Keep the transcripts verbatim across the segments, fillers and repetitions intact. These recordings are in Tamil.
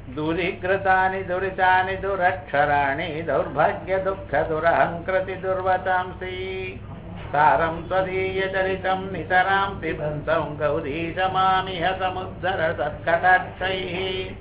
दूरीकृतानि दुरितानि दुरक्षराणि दौर्भाग्य दुःख दुरहंकृति दुर्वचांसि सारं त्वदीयचरितं नितरां पिबन्तं गौरीशमामिह समुद्धर सत्कटाक्षैः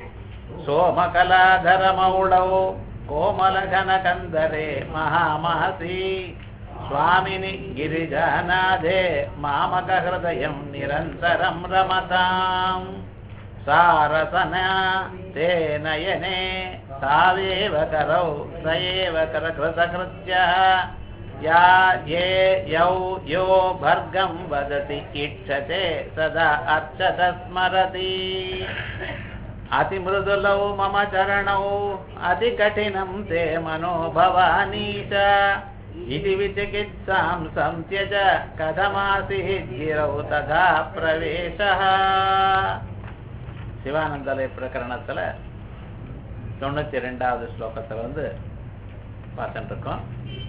सोमकलाधरमौळौ कोमलघनकन्दरे महामहसि स्वामिनि गिरिजानादे मामकहृदयं निरन्तरं रमताम् सारसना ते नयने तावेव करौ स एव करकृतकृत्यः या ये यौ यो भर्गं वदति इच्छते सदा अर्चत स्मरति अतिमृदुलौ मम चरणौ अतिकठिनं ते मनो भवानी च इति विचिकित्सां संत्यज कथमासि गिरौ तथा प्रवेशः சிவானந்தலை பிரகரணத்துல தொண்ணூத்தி ரெண்டாவது ஸ்லோகத்துல வந்து பார்த்துட்டு இருக்கோம்.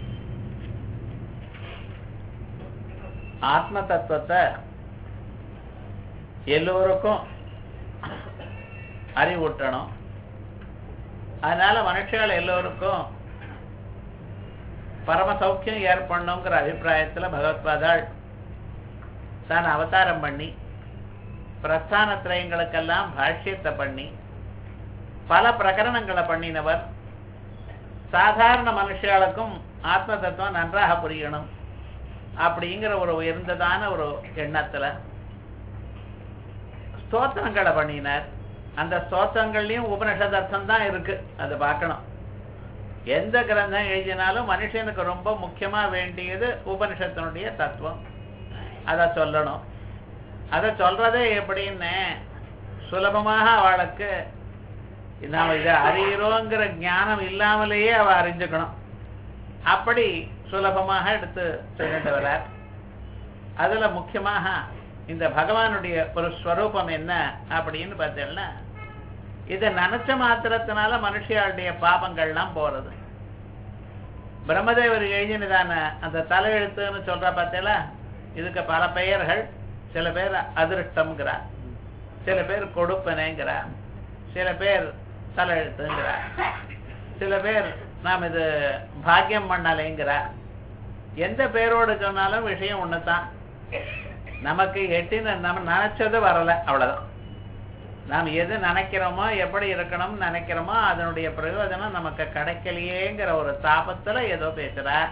ஆத்ம தத்துவத்தை எல்லோருக்கும் அறிவூட்டணும். அதனால மனுஷர்கள் எல்லோருக்கும் பரம சௌக்கியம் ஏற்படணுங்கிற அபிப்பிராயத்துல பகவத்பாதாள் தான் அவதாரம் பண்ணி பிரஸ்தான திரயங்களுக்கெல்லாம் பாஷ்யத்தை பண்ணி பல பிரகரணங்களை பண்ணினவர். சாதாரண மனுஷர்களுக்கும் ஆத்ம தத்துவம் நன்றாக புரியணும் அப்படிங்கிற ஒரு உயர்ந்ததான ஒரு எண்ணத்துல ஸ்தோத்திரங்களை பண்ணினார். அந்த ஸ்தோத்திரங்கள்லயும் உபனிஷத் அர்த்தம் தான் இருக்கு, அதை பார்க்கணும். எந்த கிரந்தம் எழுதினாலும் மனுஷனுக்கு ரொம்ப முக்கியமா வேண்டியது உபனிஷத்தினுடைய தத்துவம், அதை சொல்லணும். அதை சொல்றதே எப்படின்னு சுலபமாக அவளுக்கு நாம் இதை அறிகிறோங்கிற ஞானம் இல்லாமலேயே அவ அறிஞ்சுக்கணும். அப்படி சுலபமாக எடுத்து சொல்லிட்டு வரார். அதுல முக்கியமாக இந்த பகவானுடைய ஒரு ஸ்வரூபம் என்ன அப்படின்னு பார்த்தீங்கன்னா, இதை நினைச்ச மாத்திரத்தினால மனுஷியாளுடைய பாபங்கள்லாம் போறது. பிரம்மதேவர் எழுதினதான அந்த தலையெழுத்துன்னு சொல்ற பார்த்தீங்களா, இதுக்கு பல பெயர்கள். சில பேர் அதிருஷ்டம்ங்கிறார், சில பேர் கொடுப்பனைங்கிறார், சில பேர் தலையெழுத்துங்கிறார், சில பேர் நாம் இது பாக்கியம் பண்ணலைங்கிறார். எந்த பேரோடு சொன்னாலும் விஷயம் ஒண்ணுதான். நமக்கு எட்டின நம்ம நினைச்சது வரல, அவ்வளவுதான். நாம் எது நினைக்கிறோமோ எப்படி இருக்கணும்னு நினைக்கிறோமோ அதனுடைய பிரயோஜனம் நமக்கு கிடைக்கலையேங்கிற ஒரு தாபத்துல ஏதோ பேசுறார்.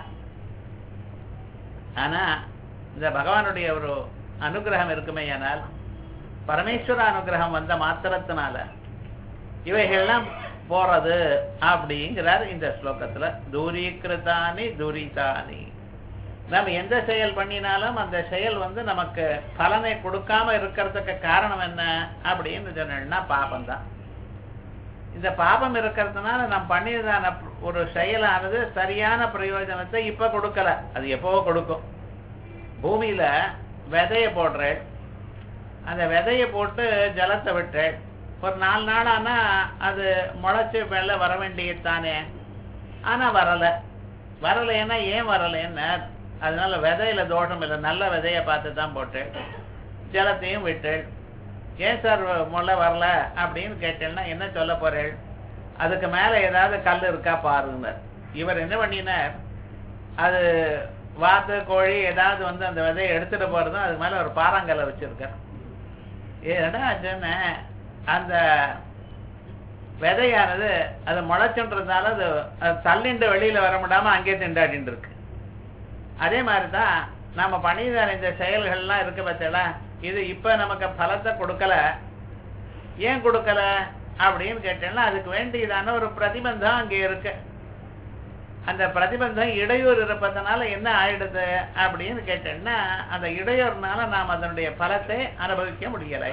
ஆனா இந்த பகவானுடைய ஒரு அனுகிரகம் இருக்குமே, ஆனால் பரமேஸ்வர அனுகிரகம் வந்த மாத்திரத்தினால இவைகள்லாம் போறது அப்படிங்கிறார் இந்த ஸ்லோகத்துல. தூரீகிருதானி துரிதானி. நம்ம எந்த செயல் பண்ணினாலும் அந்த செயல் வந்து நமக்கு பலனை கொடுக்காம இருக்கிறதுக்கு காரணம் என்ன அப்படின்னு சொன்னா பாபம் தான். இந்த பாபம் இருக்கிறதுனால நம்ம பண்ணியதான ஒரு செயலானது சரியான பிரயோஜனத்தை இப்ப கொடுக்கல, அது எப்பவோ கொடுக்கும். பூமியில விதைய போடுறேன், அந்த விதைய போட்டு ஜலத்தை விட்டேன், ஒரு நாலு நாள் ஆனா அது முளைச்சு வெள்ள வர வேண்டியதானே. ஆனா வரல. வரலைன்னா ஏன் வரலன்னா, அதனால விதையில தோஷம் இல்லை, நல்ல விதைய பார்த்து தான் போட்டேன், ஜலத்தையும் விட்டேன். ஏன் சார் முளை வரல அப்படின்னு கேட்டேன்னா என்ன சொல்ல போறேன், அதுக்கு மேல ஏதாவது கல் இருக்கா பாருங்க. இவர் என்ன பண்ணினார், அது வாத்து கோழி ஏதாவது வந்து அந்த விதையை எடுத்துட்டு போறதும் அதுக்கு மேல ஒரு பாறாங்கல்ல வச்சிருக்கார். ஏன்னா சொன்னேன், அந்த விதையானது அது முளைச்சுன்றதுனால அது தள்ளிண்டு வெளியில வர முடியாம அங்கே திண்டாடிட்டு இருக்கு. அதே மாதிரிதான் நம்ம பண்ணிதான இந்த செயல்கள்லாம் இருக்கு பார்த்தா, இது இப்ப நமக்கு பலத்தை கொடுக்கல. ஏன் கொடுக்கல அப்படின்னு கேட்டேன்னா, அதுக்கு வேண்டியதான ஒரு பிரதிபந்தம் அங்கே இருக்கு. அந்த பிரதிபந்தம் இடையூறு இருப்பதனால என்ன ஆயிடுது அப்படின்னு கேட்டேன்னா, அந்த இடையூறுனால நாம் அதனுடைய பலத்தை அனுபவிக்க முடியலை.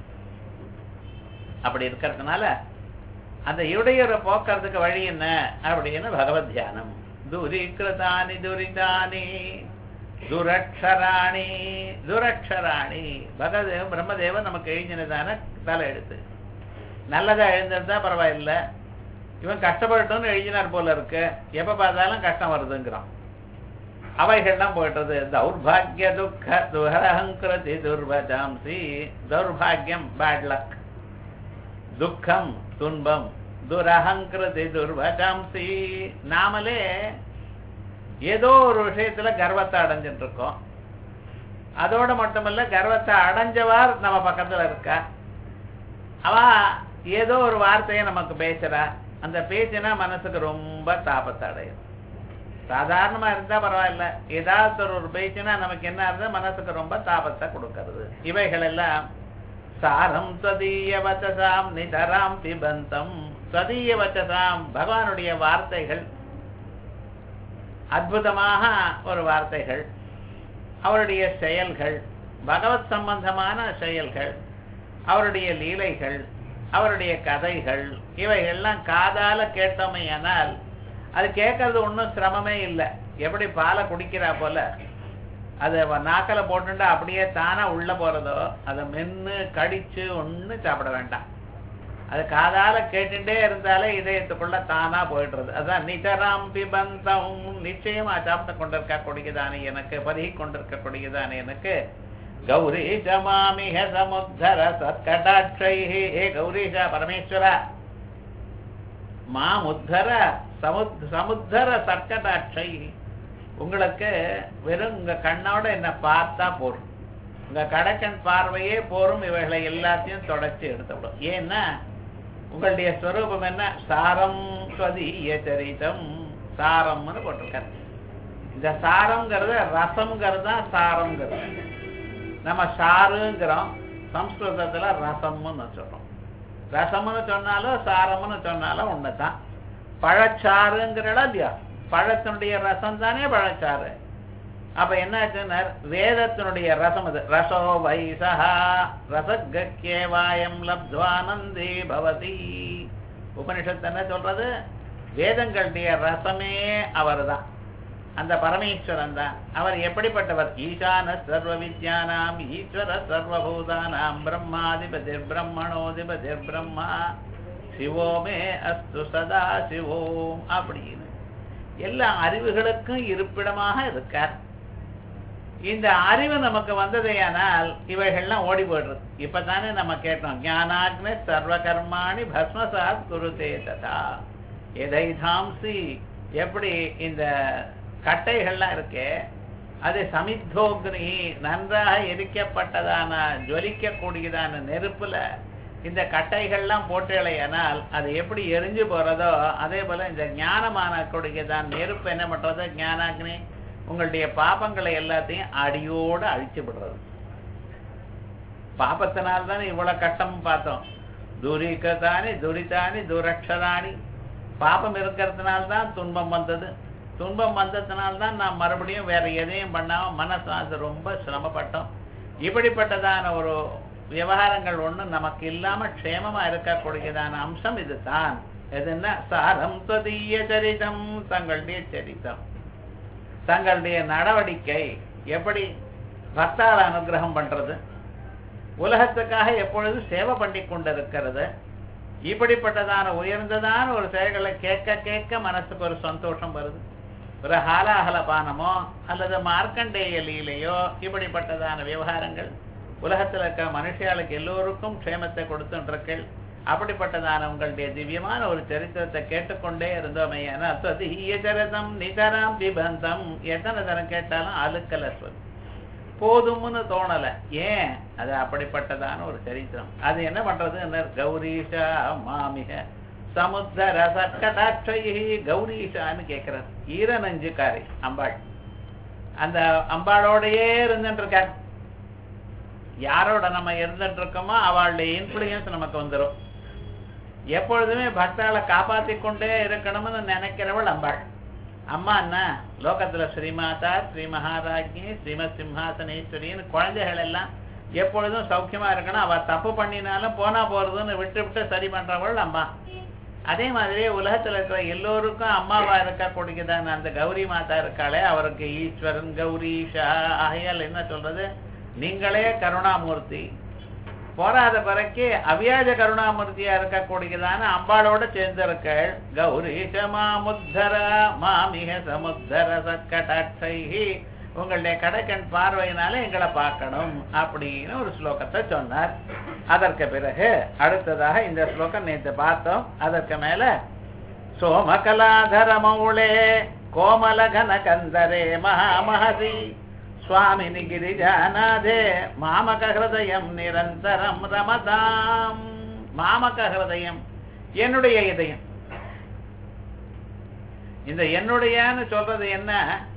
அப்படி இருக்கிறதுனால அந்த இடையூறை போக்குறதுக்கு வழி என்ன அப்படின்னு பகவத் தியானம். துரிகிருதானி துரிதானி துரக்ஷராணி துரக்ஷராணி. பகவதேவ பிரம்மதேவன் நமக்கு எழுதினதான தலை எழுத்து. நல்லதா எழுந்திருந்தா பரவாயில்லை, இவன் கஷ்டப்பட்டுன்னு எழுதினார் போல இருக்கு, எப்ப பார்த்தாலும் கஷ்டம் வருதுங்கிறான். அவைகள்லாம் போயிட்டது. தௌர்பாகிய துக்க துரஹங்கிருதி துர்வஜாம்சி. தௌர்பாகியம் பேட் லக். துக்கம் துன்பம், துரஹங்கிருதி துர்வகாம்சி, நாமளே ஏதோ ஒரு விஷயத்துல கர்வத்தை அடைஞ்சிட்டு இருக்கோம். அதோட மட்டுமல்ல, கர்வத்தை அடைஞ்சவார் நம்ம பக்கத்துல இருக்கா, அவ ஏதோ ஒரு வார்த்தையை நமக்கு பேசுறா, அந்த பேச்சுனா மனசுக்கு ரொம்ப தாபத்தை அடையும். சாதாரணமா இருந்தா பரவாயில்ல, ஏதாவது ஒரு பேச்சுனா நமக்கு என்ன இருந்தா மனசுக்கு ரொம்ப தாபத்தை கொடுக்கறது. இவைகள் எல்லாம் சாரம் ஸ்வதீய வச்சசாம் நிதராம் பிபந்தம். ஸ்வதீய வச்சசாம், பகவானுடைய வார்த்தைகள் அற்புதமாக ஒரு வார்த்தைகள், அவருடைய செயல்கள், பகவத் சம்பந்தமான செயல்கள், அவருடைய லீலைகள், அவருடைய கதைகள், இவைகள்லாம் காதால கேட்டோமையானால் அது கேட்கறது ஒன்றும் சிரமமே இல்லை. எப்படி பாலை குடிக்கிறா போல அதை நாக்கல போட்டுட்டா அப்படியே தானா உள்ள போறதோ, அதை மென்னு கடிச்சு ஒண்ணு சாப்பிட வேண்டாம். அது காதால கேட்டுட்டே இருந்தாலே இதயத்துக்குள்ள தானா போயிடுறது. அதான் நிதராம் பிபந்தம், நிச்சயமா சாப்பிட்டு கொண்டிருக்க கொடிக்குதானே எனக்கு, பருகி கொண்டிருக்க கொடிக்குதானே எனக்கு. கௌரீஷ மாமிஹ சமுத்தர சத்கடாட்சை. ஏ கௌரீஷ பரமேஸ்வரா, மாமுத்தர சமுத் சமுத்தர சத்கடாட்சை. உங்களுக்கு வெறும் உங்க கண்ணோட என்ன பார்த்தா போரும், உங்க கடைக்கண் பார்வையே போரும், இவைகளை எல்லாத்தையும் தொடச்சி எடுத்துவிடும். ஏன்னா உங்களுடைய ஸ்வரூபம் என்ன, சாரம் ஸ்வதீய சரிதம். சாரம்னு போட்டிருக்காரு. இந்த சாரம்ங்கிறது ரசம்ங்கிறது தான் சாரம்ங்கிறது. நம்ம சாருங்கிறோம், சம்ஸ்கிருதத்துல ரசம்னு சொல்றோம். ரசம்னு சொன்னாலும் சாரம்னு சொன்னாலும் ஒண்ணுதான். பழச்சாறுங்கிறடா இல்லையா, பழத்தினுடைய ரசம் தானே பழச்சாறு. அப்ப என்னாச்சுன்னா வேதத்தினுடைய ரசம் அது. ரசோ வைசா ரசகேவாயம் லப்த்வானந்தே பவதி. உபனிஷத்து என்ன சொல்றது, வேதங்களுடைய ரசமே அவர் தான், அந்த பரமேஸ்வரன் தான். அவர் எப்படிப்பட்டவர், ஈசான சர்வ வித்யானாம் ஈஸ்வர சர்வபூதானாம் பிரம்மாதிபதிர் பிரம்மணோதிபதிர் பிரம்மா சிவோமே அஸ்து சதா சிவோம் அப்படின்னு எல்லா அறிவுகளுக்கும் இருப்பிடமாக இருக்கார். இந்த அறிவு நமக்கு வந்ததையானால் இவைகள்லாம் ஓடி போயிடுறது. இப்பதானே நம்ம கேட்டோம், ஞானாக்னே சர்வ கர்மாணி பஸ்மசாத் குருதே ததா எதை தாம்சி. எப்படி இந்த கட்டைகள்லாம் இருக்கே, அது சமித்தோக்னி, நன்றாக எரிக்கப்பட்டதான ஜொலிக்க கூடியதான நெருப்புல இந்த கட்டைகள்லாம் போட்டேலையானால் அது எப்படி எரிஞ்சு போறதோ அதே போல இந்த ஞானமான கூடியதான் நெருப்பு என்ன பண்றது, ஞானாக்னி உங்களுடைய பாபங்களை எல்லாத்தையும் அடியோடு அழிச்சு விடுறது. பாபத்தினால்தானே இவ்வளவு கட்டம் பார்த்தோம். துரிகதானி துரிதானி துரக்ஷராணி. பாபம் இருக்கிறதுனால்தான் துன்பம் வந்தது. துன்பம் வந்ததுனால்தான் நாம் மறுபடியும் வேற எதையும் பண்ணாம மனசு அது ரொம்ப சிரமப்பட்டோம். இப்படிப்பட்டதான ஒரு விவகாரங்கள் ஒண்ணு நமக்கு இல்லாம க்ஷேமமா இருக்கக்கூடியதான அம்சம் இதுதான். எதுன்னா சாரம் ஸ்வதீய சரிதம், தங்களுடைய சரிதம், தங்களுடைய நடவடிக்கை எப்படி பக்தால அனுகிரகம் பண்றது, உலகத்துக்காக எப்பொழுது சேவை பண்ணி கொண்டிருக்கிறது. இப்படிப்பட்டதான உயர்ந்ததான ஒரு செயல்களை கேட்க கேட்க மனசுக்கு ஒரு சந்தோஷம் வருது. ஒரு ஹாலாஹல பானமோ அல்லது மார்க்கண்டேய லீலையோ இப்படிப்பட்டதான விவகாரங்கள் உலகத்தில் இருக்க மனுஷியாளுக்கு எல்லோருக்கும் க்ஷேமத்தை கொடுத்துருக்கள். அப்படிப்பட்டதான உங்களுடைய திவ்யமான ஒரு சரித்திரத்தை கேட்டுக்கொண்டே இருந்தோமே. சரிதம் நிதராம் பிபந்தம், எத்தனை தரம் கேட்டாலும் அழுக்கல சொல் போதும்னு தோணல. ஏன், அது அப்படிப்பட்டதான ஒரு சரித்திரம். அது என்ன பண்றது, கௌரீஷா மாமிக சமுத்தர சத்கடாட்சை. கௌரீஷான்னு கேட்கிறார், ஈரநஞ்சுக்காரி அம்பாள். அந்த அம்பாளோடையே இருந்துட்டு இருக்கார். யாரோட நம்ம இருந்துட்டு இருக்கோமோ அவளுடைய இன்ஃப்ளூயன்ஸ் நமக்கு வந்துடும். எப்பொழுதுமே பக்தாளை காப்பாத்தி கொண்டே இருக்கணும்னு நினைக்கிறவள் அம்பாள். அம்மா என்ன லோகத்துல ஸ்ரீமாதா, ஸ்ரீ மகாராஜ்ஞி, ஸ்ரீமத் சிம்ஹாசனேஸ்வரின்னு குழந்தைகள் எல்லாம் எப்பொழுதும் சௌக்கியமா இருக்கணும். அவ தப்பு பண்ணினாலும் போனா போறதுன்னு விட்டு விட்டு சரி பண்றவள் அம்மா. அதே மாதிரியே உலகத்துல இருக்கிற எல்லோருக்கும் அம்மாவா இருக்க கொடுக்குதான அந்த கௌரி மாதா இருக்காளே, அவருக்கு ஈஸ்வரன் கௌரீஷா. ஆகையால் என்ன சொல்றது, நீங்களே கருணாமூர்த்தி, போராத பிறகு அவ்யாஜ கருணாமூர்த்தியா இருக்கக்கூடியதான அம்பாளோட சேர்ந்திருக்கள். கௌரீஷ மாமுத்தர மாமிக சமுத்தர சத்கடாட்சை. உங்களுடைய கடைக்கண் பார்வையினால எங்களை பார்க்கணும் அப்படின்னு ஒரு ஸ்லோகத்தை சொன்னார். அதற்கு பிறகு அடுத்ததாக இந்த ஸ்லோகம் நேற்று பார்த்தோம். அதற்கு மேல சோமகலாதர மௌளே கோமலகன கந்தரே மகாமஹதி சுவாமினி கிரிஜாநாதே மாமக ஹிருதயம் நிரந்தரம் ரமதாம். மாமக ஹிருதயம் என்னுடைய இதயம். இந்த என்னுடையன்னு சொல்றது என்ன?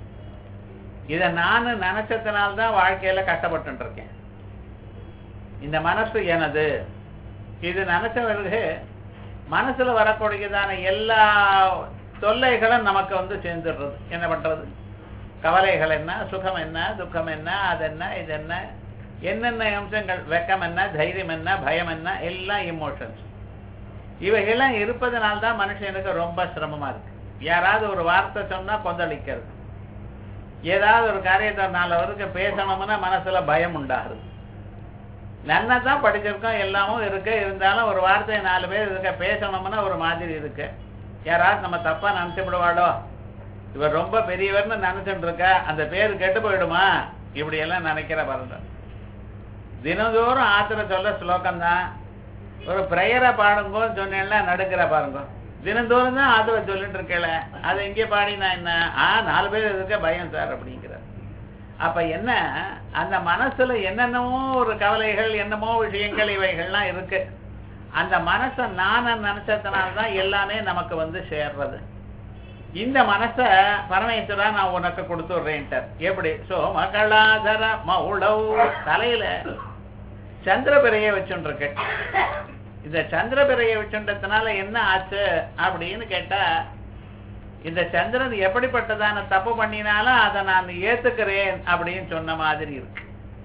இத நான் நினைச்சதுனால்தான் வாழ்க்கையில கஷ்டப்பட்டு இருக்கேன். இந்த மனசு எனது. இது நினைச்சவர்களுக்கு மனசுல வரக்கூடியதான எல்லா தொல்லைகளும் நமக்கு வந்து சேர்ந்துடுறது. என்ன பண்றது? கவலைகள் என்ன, சுகம் என்ன, துக்கம் என்ன, அது என்ன, இது என்ன, என்னென்ன அம்சங்கள், வெக்கம் என்ன, தைரியம் என்ன, பயம் என்ன, எல்லாம் இமோஷன்ஸ். இவைகள்லாம் இருப்பதனால்தான் மனுஷனுக்கு ரொம்ப சிரமமா இருக்கு. யாராவது ஒரு வார்த்தை சொன்னா கொந்தளிக்கிறது. ஏதாவது ஒரு காரியத்தை நாலு வரைக்கும் பேசணும்னா மனசுல பயம் உண்டாகுது. நன்னா தான் படிச்சிருக்கோம், எல்லாமும் இருக்கு, இருந்தாலும் ஒரு வார்த்தையை நாலு பேர் இருக்க பேசணும்னா ஒரு மாதிரி இருக்கு. யாராவது நம்ம தப்பா நினைச்சு விடுவாளோ, இவர் ரொம்ப பெரியவர்னு நினைச்சுட்டு இருக்க, அந்த பேரு கெட்டு போயிடுமா, இப்படி எல்லாம் நினைக்கிற பாருங்க. தினந்தோறும் ஆத்திர சொல்ல ஸ்லோகம் தான். ஒரு பிரேயரை பாடுங்கன்னு சொன்னேன்னா நடுக்கிற பாருங்க. தினந்தோறும் தான் ஆத்திர சொல்லிட்டு இருக்கல, அதை இங்கே பாடினா என்ன? ஆஹ் நாலு பேர் இருக்க பயம் சார் அப்படிங்கிற. அப்ப என்ன, அந்த மனசுல என்னென்னமோ ஒரு கவலைகள், என்னமோ விஷயங்கள் இவைகள்லாம் இருக்கு. அந்த மனசை நான நினைச்சதுனால்தான் எல்லாமே நமக்கு வந்து சேர்றது. இந்த மனச பரமேஸ்வரா நான் உனக்கு கொடுத்துடுறேன்ட்டார். எப்படி? சோமகலாதர மௌளவ், தலையில சந்திரபிரைய வச்சுருக்கு. இந்த சந்திரபிரைய வச்சுன்றதுனால என்ன ஆச்சு அப்படின்னு கேட்டா, இந்த சந்திரன் எப்படிப்பட்டதான தப்பு பண்ணினாலும் அதை நான் ஏத்துக்கிறேன் அப்படின்னு சொன்ன மாதிரி இருக்கு.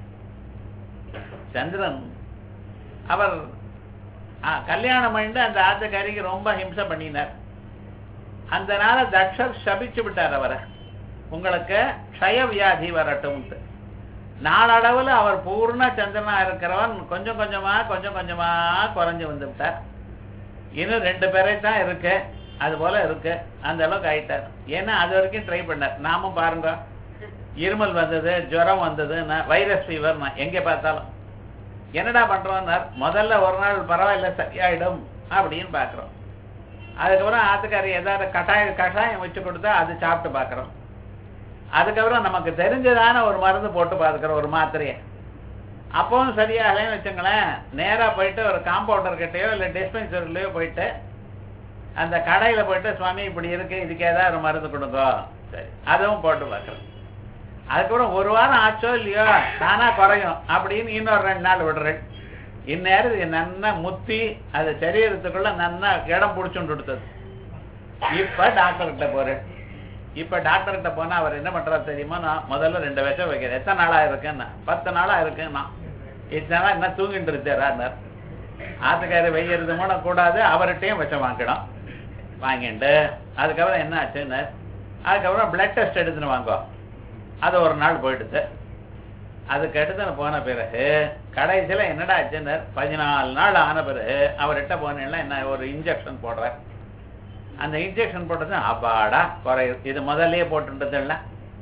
சந்திரன் அவர் கல்யாணம் பண்ணிட்டு அந்த ஆத்துக்காரிக்கு ரொம்ப ஹிம்சை பண்ணினார். அந்த நாள தக்ஷர் சபிச்சு விட்டார் அவரை, உங்களுக்கு க்ஷய வியாதி வரட்டும். நாளளவுல அவர் பூர்ண சந்திரனா இருக்கிறவன் கொஞ்சம் கொஞ்சமா கொஞ்சம் கொஞ்சமா குறைஞ்சு வந்து விட்டார். இன்னும் ரெண்டு பேரை தான் இருக்கு, அது போல இருக்கு, அந்த அளவுக்கு ஆயிட்டார். ஏன்னா அது வரைக்கும் ட்ரை பண்ணார். நாமும் பாருங்க, இருமல் வந்தது, ஜுரம் வந்தது, வைரஸ் ஃபீவர், எங்க பார்த்தாலும் என்னடா பண்றோம்னார். முதல்ல ஒரு நாள் பரவாயில்ல சரியாயிடும் அப்படின்னு பாக்குறோம். அதுக்கப்புறம் ஆத்துக்காரி ஏதாவது கட்டாய கஷாயம் வச்சு கொடுத்தா அது சாப்பிட்டு பாக்குறோம். அதுக்கப்புறம் நமக்கு தெரிஞ்சதான ஒரு மருந்து போட்டு பாத்துக்கிறோம், ஒரு மாத்திரையை. அப்பவும் சரியாகலன்னு வச்சுங்களேன், நேரா போயிட்டு ஒரு காம்பவுண்டர் கிட்டயோ இல்ல டிஸ்பென்சரிலயோ போயிட்டு அந்த கடையில போயிட்டு, சுவாமி இப்படி இருக்கு, இதுக்கு ஏதாவது ஒரு மருந்து கொடுங்க, சரி அதுவும் போட்டு பாக்குறோம். அதுக்கப்புறம் ஒரு வாரம் ஆச்சோ இல்லையோ தானா குறையும் அப்படின்னு இன்னொரு ரெண்டு நாள் விடுறேன். இந்நேரம் நன்னா முத்தி அது சரீரத்துக்குள்ள நன்னா இடம் பிடிச்சுட்டு கொடுத்தது. இப்ப டாக்டர் கிட்ட போறேன். இப்ப டாக்டர் கிட்ட போனா அவர் என்ன பண்றாரு தெரியுமா? நான் முதல்ல ரெண்டு விஷம் வைக்கிறேன். எத்தனை நாளா இருக்குன்னா, பத்து நாளா இருக்குன்னா. இத்தனை நாளா என்ன தூங்கிட்டு இருக்கார். ஆத்துக்காரி வெய்யறது மூட கூடாது, அவர்கிட்டையும் விஷம் வாங்கிடும். வாங்கிட்டு அதுக்கப்புறம் என்ன ஆச்சுன்னு, அதுக்கப்புறம் பிளட் டெஸ்ட் எடுத்துன்னு வாங்கோ. அது ஒரு நாள் போயிடுது. அதுக்கு எடுத்துன்னு போன பிறகு கடைசியில என்னடா ஆச்சுன்னு, பதினாலு நாள் ஆன பிறகு அவர்கிட்ட போனேன்னா என்ன, ஒரு இன்ஜெக்ஷன் போடுற. அந்த இன்ஜெக்ஷன் போட்டது அப்பாடா குறையுது. இது முதல்லயே போட்டுன்றது இல்லை,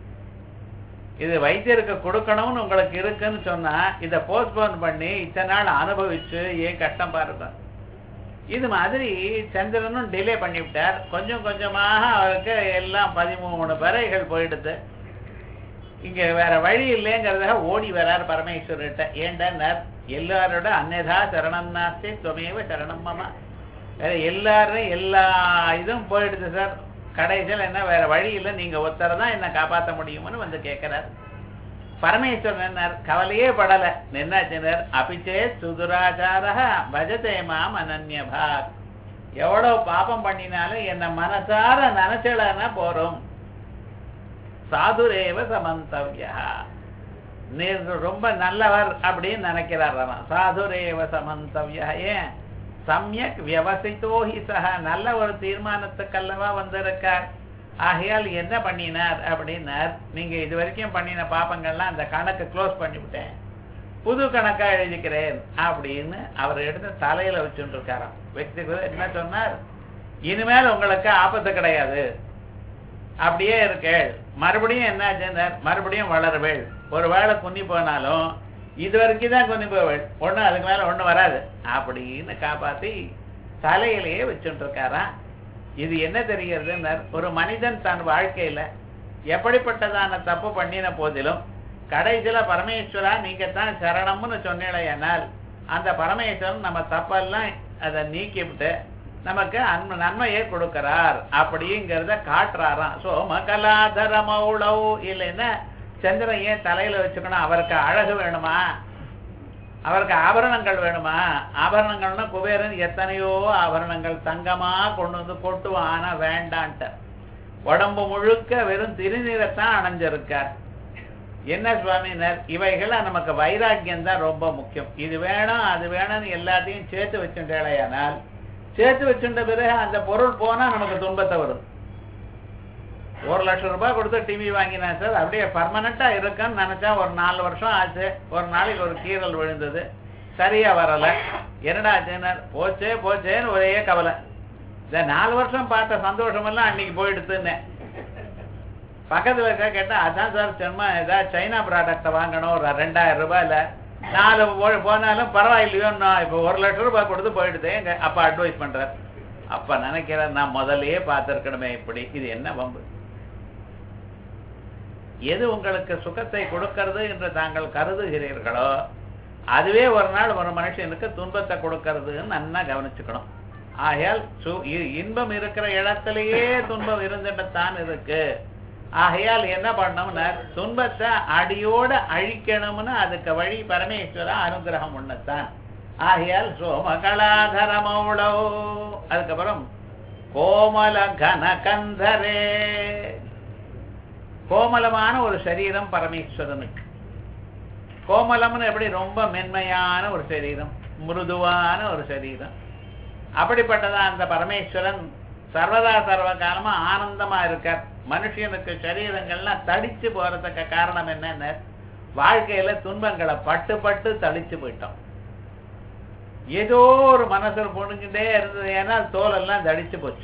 இது வைத்தியருக்கு கொடுக்கணும்னு உங்களுக்கு இருக்குன்னு சொன்னா இதை போஸ்ட்போன் பண்ணி இத்தனை நாள் அனுபவிச்சு ஏன் கஷ்டம் பாருங்க. இது மாதிரி சந்திரனும் டிலே பண்ணிவிட்டார். கொஞ்சம் கொஞ்சமாக அவருக்கு எல்லாம் பதிமூணு பறைகள் போயிடுது. இங்க வேற வழி இல்லைங்கிறதாக ஓடி வரார் பரமேஸ்வரர்கிட்ட. ஏண்டார், எல்லாரோட அன்னதா சரணம் நாஸ்தி துவமேவ சரணம் மமா, வேற எல்லாரும் எல்லா இதுவும் போயிடுது சார், கடைசியில் என்ன வேற வழி இல்லை, நீங்க ஒருத்தரை தான் என்ன காப்பாற்ற முடியும்னு வந்து கேட்கிறார். பரமேஸ்வரன் என்ன கவலையே படல. என்னாச்சினர், அபிச்சே சுதுராச்சார பஜதே மாம் அனன்யபாக், எவ்வளவு பாபம் பண்ணினாலும் என்ன மனசார நினைச்சலன்னா போறோம். சாதுரேவ சமந்தவ்யா, நீர் ரொம்ப நல்லவர் அப்படின்னு நினைக்கிறார். சாதுரேவ சமந்தவ்யா, ஏன் சமயக் வியவசித்தோஹி சஹ, நல்ல ஒரு தீர்மானத்துக்கல்லவா வந்திருக்கார். ஆகையால் என்ன பண்ணினார் அப்படின்னார், நீங்க இது வரைக்கும் பண்ணின பாப்பங்கள்லாம் அந்த கணக்கு க்ளோஸ் பண்ணிவிட்டேன், புது கணக்கா எழுதிக்கிறேன் அப்படின்னு அவர் எடுத்து தலையில வச்சுட்டு இருக்காராம். व्यक्तिगत என்ன சொன்னார், இனிமேல் உங்களுக்கு ஆபத்து கிடையாது, அப்படியே இருக்கேள், மறுபடியும் என்ன செஞ்சார், மறுபடியும் வளருவேள், ஒரு வேளை குன்னி போனாலும் இது வரைக்கும் தான் கொண்டு போய் ஒண்ணும் அதுக்கு மேல ஒண்ணும் வராது அப்படின்னு காப்பாத்தி தலையிலேயே வச்சுட்டு இருக்காரா. இது என்ன தெரிகிறதுன்னு, ஒரு மனிதன் தன் வாழ்க்கையில எப்படிப்பட்டதான தப்பு பண்ணின போதிலும் கடைசியில பரமேஸ்வரா நீங்க தான் சரணம்னு சொன்னேனால் அந்த பரமேஸ்வரன் நம்ம தப்பெல்லாம் அதை நீக்கிவிட்டு நமக்கு அன்பு நன்மையை கொடுக்கிறார் அப்படிங்கிறத காட்டுறாராம். சோமகலாதரமௌளவ் இல்லைன்னா சந்திரன் ஏன் தலையில வச்சுக்கணும்? அவருக்கு அழகு வேணுமா? அவருக்கு ஆபரணங்கள் வேணுமா? ஆபரணங்கள்னா குபேரன் எத்தனையோ ஆபரணங்கள் தங்கமா கொண்டு வந்து கொட்டுவான். ஆனா வேண்டான்ட்ட உடம்பு முழுக்க வெறும் திருநீரைத்தான் அணைஞ்சிருக்கார். என்ன சுவாமினர், இவைகள நமக்கு வைராக்கியம் தான் ரொம்ப முக்கியம். இது வேணும் அது வேணும்னு எல்லாத்தையும் சேர்த்து வச்சுட்டேனால் சேர்த்து வச்சுட்ட பிறகு அந்த பொருள் போனா நமக்கு துன்பத்தை வரும். ஒரு லட்சம் ரூபாய் கொடுத்து டிவி வாங்கினா சார் அப்படியே பர்மனண்டா இருக்குன்னு நினைச்சா ஒரு நாலு வருஷம் ஆச்சு. ஒரு நாளைக்கு ஒரு கீரல் விழுந்தது, சரியா வரல. என்னடா ஆச்சுன்னா போச்சே போச்சேன்னு ஒரே கவலை. இந்த நாலு வருஷம் பார்த்த சந்தோஷம் எல்லாம் அன்னைக்கு போயிடுத்துன்னு பக்கத்துல இருக்க கேட்டா அதான் சார் சும்மா ஏதாவது சைனா ப்ராடக்டை வாங்கணும் ஒரு ரெண்டாயிரம் ரூபாயில நாலு போனாலும் பரவாயில்லையோன்னா இப்போ ஒரு லட்சம் ரூபாய் கொடுத்து போயிடுது எங்க அப்பா அட்வைஸ் பண்றார். அப்ப நினைக்கிறேன் நான் முதல்லயே பார்த்திருக்கணுமே இப்படி. இது என்ன வம்பு? எது உங்களுக்கு சுகத்தை கொடுக்கிறது என்று தாங்கள் கருதுகிறீர்களோ அதுவே ஒரு நாள் ஒரு மனுஷனுக்கு துன்பத்தை கொடுக்கறதுன்னு நல்லா கவனிச்சுக்கணும். ஆகையால் இன்பம் இருக்கிற இடத்திலேயே துன்பம் இருந்துட்டுத்தான் இருக்கு. ஆகையால் என்ன பண்ணோம்னா துன்பத்தை அடியோட அழிக்கணும்னு அதுக்கு வழி பரமேஸ்வர அனுகிரகம் ஒண்ணுத்தான். ஆகையால் சோமகலாதரமௌளோ, அதுக்கப்புறம் கோமல கனகந்தரே, கோமலமான ஒரு சரீரம் பரமேஸ்வரனுக்கு. கோமலம்னு எப்படி ரொம்ப மென்மையான ஒரு சரீரம், மிருதுவான ஒரு சரீரம். அப்படிப்பட்டதான் அந்த பரமேஸ்வரன் சர்வதா சர்வ காலமா ஆனந்தமா இருக்கார். மனுஷனுக்கு சரீரங்கள்லாம் தடிச்சு போறதுக்கு காரணம் என்னன்னு, வாழ்க்கையில துன்பங்களை பட்டு பட்டு தடிச்சு போயிட்டோம். ஏதோ ஒரு மனசுல பொண்ணுகிட்டே இருந்தது, ஏன்னா தோல் எல்லாம் தடிச்சு போச்சு.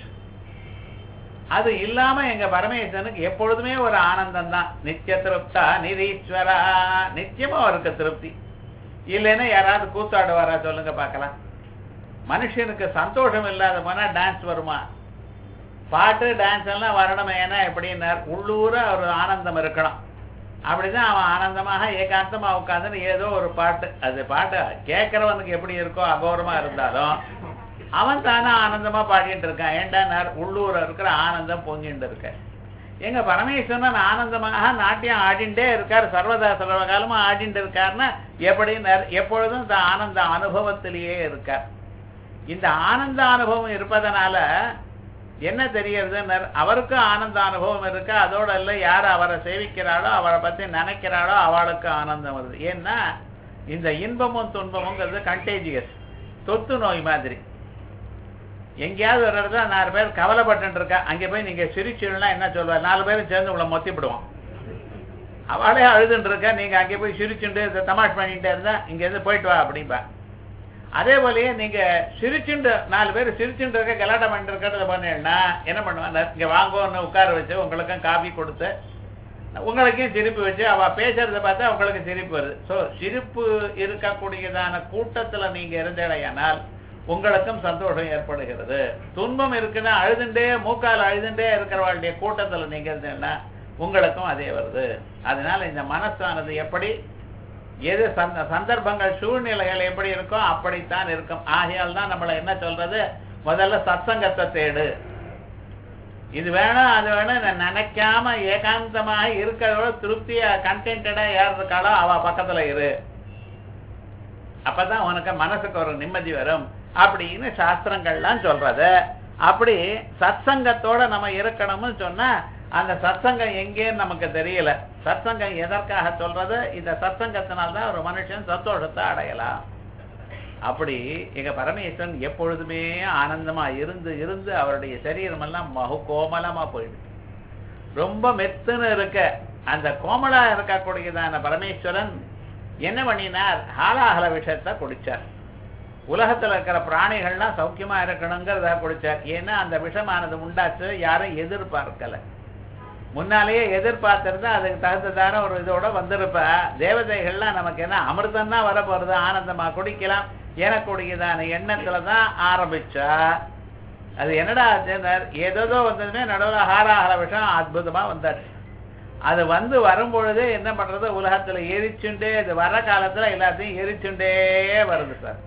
அது இல்லாம எங்க பரமேஸ்வரனுக்கு எப்பொழுதுமே ஒரு ஆனந்தம் தான். நித்திய திருப்தா நிதீஸ்வரா, நித்தியமா அவருக்கு திருப்தி. இல்லைன்னா யாராவது கூத்தாடுவாரா சொல்லுங்க பார்க்கலாம். மனுஷனுக்கு சந்தோஷம் இல்லாத போனா டான்ஸ் வருமா? பாட்டு டான்ஸ் எல்லாம் வரணும். ஏன்னா எப்படின்னா உள்ளூர ஒரு ஆனந்தம் இருக்கணும். அப்படிதான் அவன் ஆனந்தமாக ஏகாந்தமா உட்காந்துன்னு ஏதோ ஒரு பாட்டு, அது பாட்டு கேட்கறவனுக்கு எப்படி இருக்கோ அகோரமா இருந்தாலும் அவன் தானே ஆனந்தமா பாடிட்டு இருக்கான். ஏண்டா உள்ளூர இருக்கிற ஆனந்தம் பொங்கிட்டு இருக்க. எங்க பரமேஸ்வரன் ஆனந்தமாக நாட்டியம் ஆடிண்டே இருக்கார். சர்வதா சர்வகாலமா ஆடிட்டு இருக்காருன்னா எப்படி எப்பொழுதும் இந்த ஆனந்த அனுபவத்திலேயே இருக்கார். இந்த ஆனந்த அனுபவம் இருப்பதனால என்ன தெரியறது, அவருக்கும் ஆனந்த அனுபவம் இருக்கு. அதோட இல்ல யார் அவரை சேவிக்கிறாளோ அவரை பத்தி நினைக்கிறாளோ அவளுக்கு ஆனந்தம் வருது. ஏன்னா இந்த இன்பமும் துன்பமுங்கிறது கண்டேஜியஸ், தொத்து நோய் மாதிரி. எங்கேயாவது ஒரு இடத்துல நாலு பேர் கவலைப்பட்டு இருக்கா, அங்கே போய் நீங்க சிரிச்சுன்னா என்ன சொல்லுவா? நாலு பேரும் சேர்ந்து உங்களை மொத்திப்பிடுவோம். அவளே அழுதுன்னு இருக்கா, நீங்க அங்கே போய் சிரிச்சுட்டு தமாஷ் பண்ணிட்டே இருந்தா இங்க இருந்து போயிட்டு வா அப்படின்பா. அதே போலயே நீங்க சிரிச்சுண்டு நாலு பேர் சிரிச்சுட்டு இருக்க கலாட்டம் பண்ணிட்டு இருக்கிறத பண்ணா என்ன பண்ணுவாங்க, இங்க வாங்கன்னு உட்கார வச்சு உங்களுக்கும் காபி கொடுத்து உங்களுக்கும் சிரிப்பு வச்சு அவ பேசுறத பார்த்தா உங்களுக்கு சிரிப்பு வருது. ஸோ சிரிப்பு இருக்கக்கூடியதான கூட்டத்துல நீங்க இருந்தேனால் உங்களுக்கும் சந்தோஷம் ஏற்படுகிறது. துன்பம் இருக்குன்னா அழுதுண்டே மூக்கால் அழுதுண்டே இருக்கிறவளுடைய கூட்டத்துல நீங்க இருந்தேன்னா உங்களுக்கும் அதே வருது. அதனால இந்த மனசானது எப்படி எது சந்தர்ப்பங்கள் சூழ்நிலைகள் எப்படி இருக்கோ அப்படித்தான் இருக்கும். ஆகையால் தான் நம்மள என்ன சொல்றது, முதல்ல சத்சங்கத்தை தேடு. இது வேணும் அது வேணும் நினைக்காம ஏகாந்தமாக இருக்கிறதோட திருப்தியா கண்டென்டா யார் இருக்காளோ அவ பக்கத்துல இரு. அப்பதான் உனக்கு மனசுக்கு ஒரு நிம்மதி வரும் அப்படின்னு சாஸ்திரங்கள்லாம் சொல்றது. அப்படி சத்சங்கத்தோட நம்ம இருக்கணும்னு சொன்னா அந்த சத்சங்கம் எங்கேன்னு நமக்கு தெரியல. சத்சங்கம் எதற்காக சொல்றது, இந்த சத்சங்கத்தினால்தான் ஒரு மனுஷன் சந்தோஷத்தை அடையலாம். அப்படி எங்க பரமேஸ்வரன் எப்பொழுதுமே ஆனந்தமா இருந்து இருந்து அவருடைய சரீரம் எல்லாம் மகு கோமலமா போயிடுது. ரொம்ப மெத்துன்னு இருக்க அந்த கோமலா இருக்கக்கூடியதான பரமேஸ்வரன் என்ன பண்ணினார், ஹாலாஹல விஷயத்தை குடிச்சார். உலகத்துல இருக்கிற பிராணிகள்லாம் சௌக்கியமா இருக்கணுங்கிறத குடிச்சார். ஏன்னா அந்த விஷமானது உண்டாச்சு யாரும் எதிர்பார்க்கல. முன்னாலேயே எதிர்பார்த்திருந்தா அதுக்கு தகுந்ததான ஒரு இதோட வந்திருப்ப. தேவதைகள்லாம் நமக்கு என்ன அமிர்தம் தான் வர போறது, ஆனந்தமா குடிக்கலாம் எனக்குடியதான எண்ணத்துல தான் ஆரம்பிச்சா அது என்னடா ஏதோ வந்ததுமே நடுவில் ஹாராஹர விஷயம் அற்புதமா வந்தாச்சு. அது வந்து வரும்பொழுதே என்ன பண்றது, உலகத்துல எரிச்சுண்டே இது வர காலத்துல எல்லாத்தையும் எரிச்சுண்டே வருது சார்.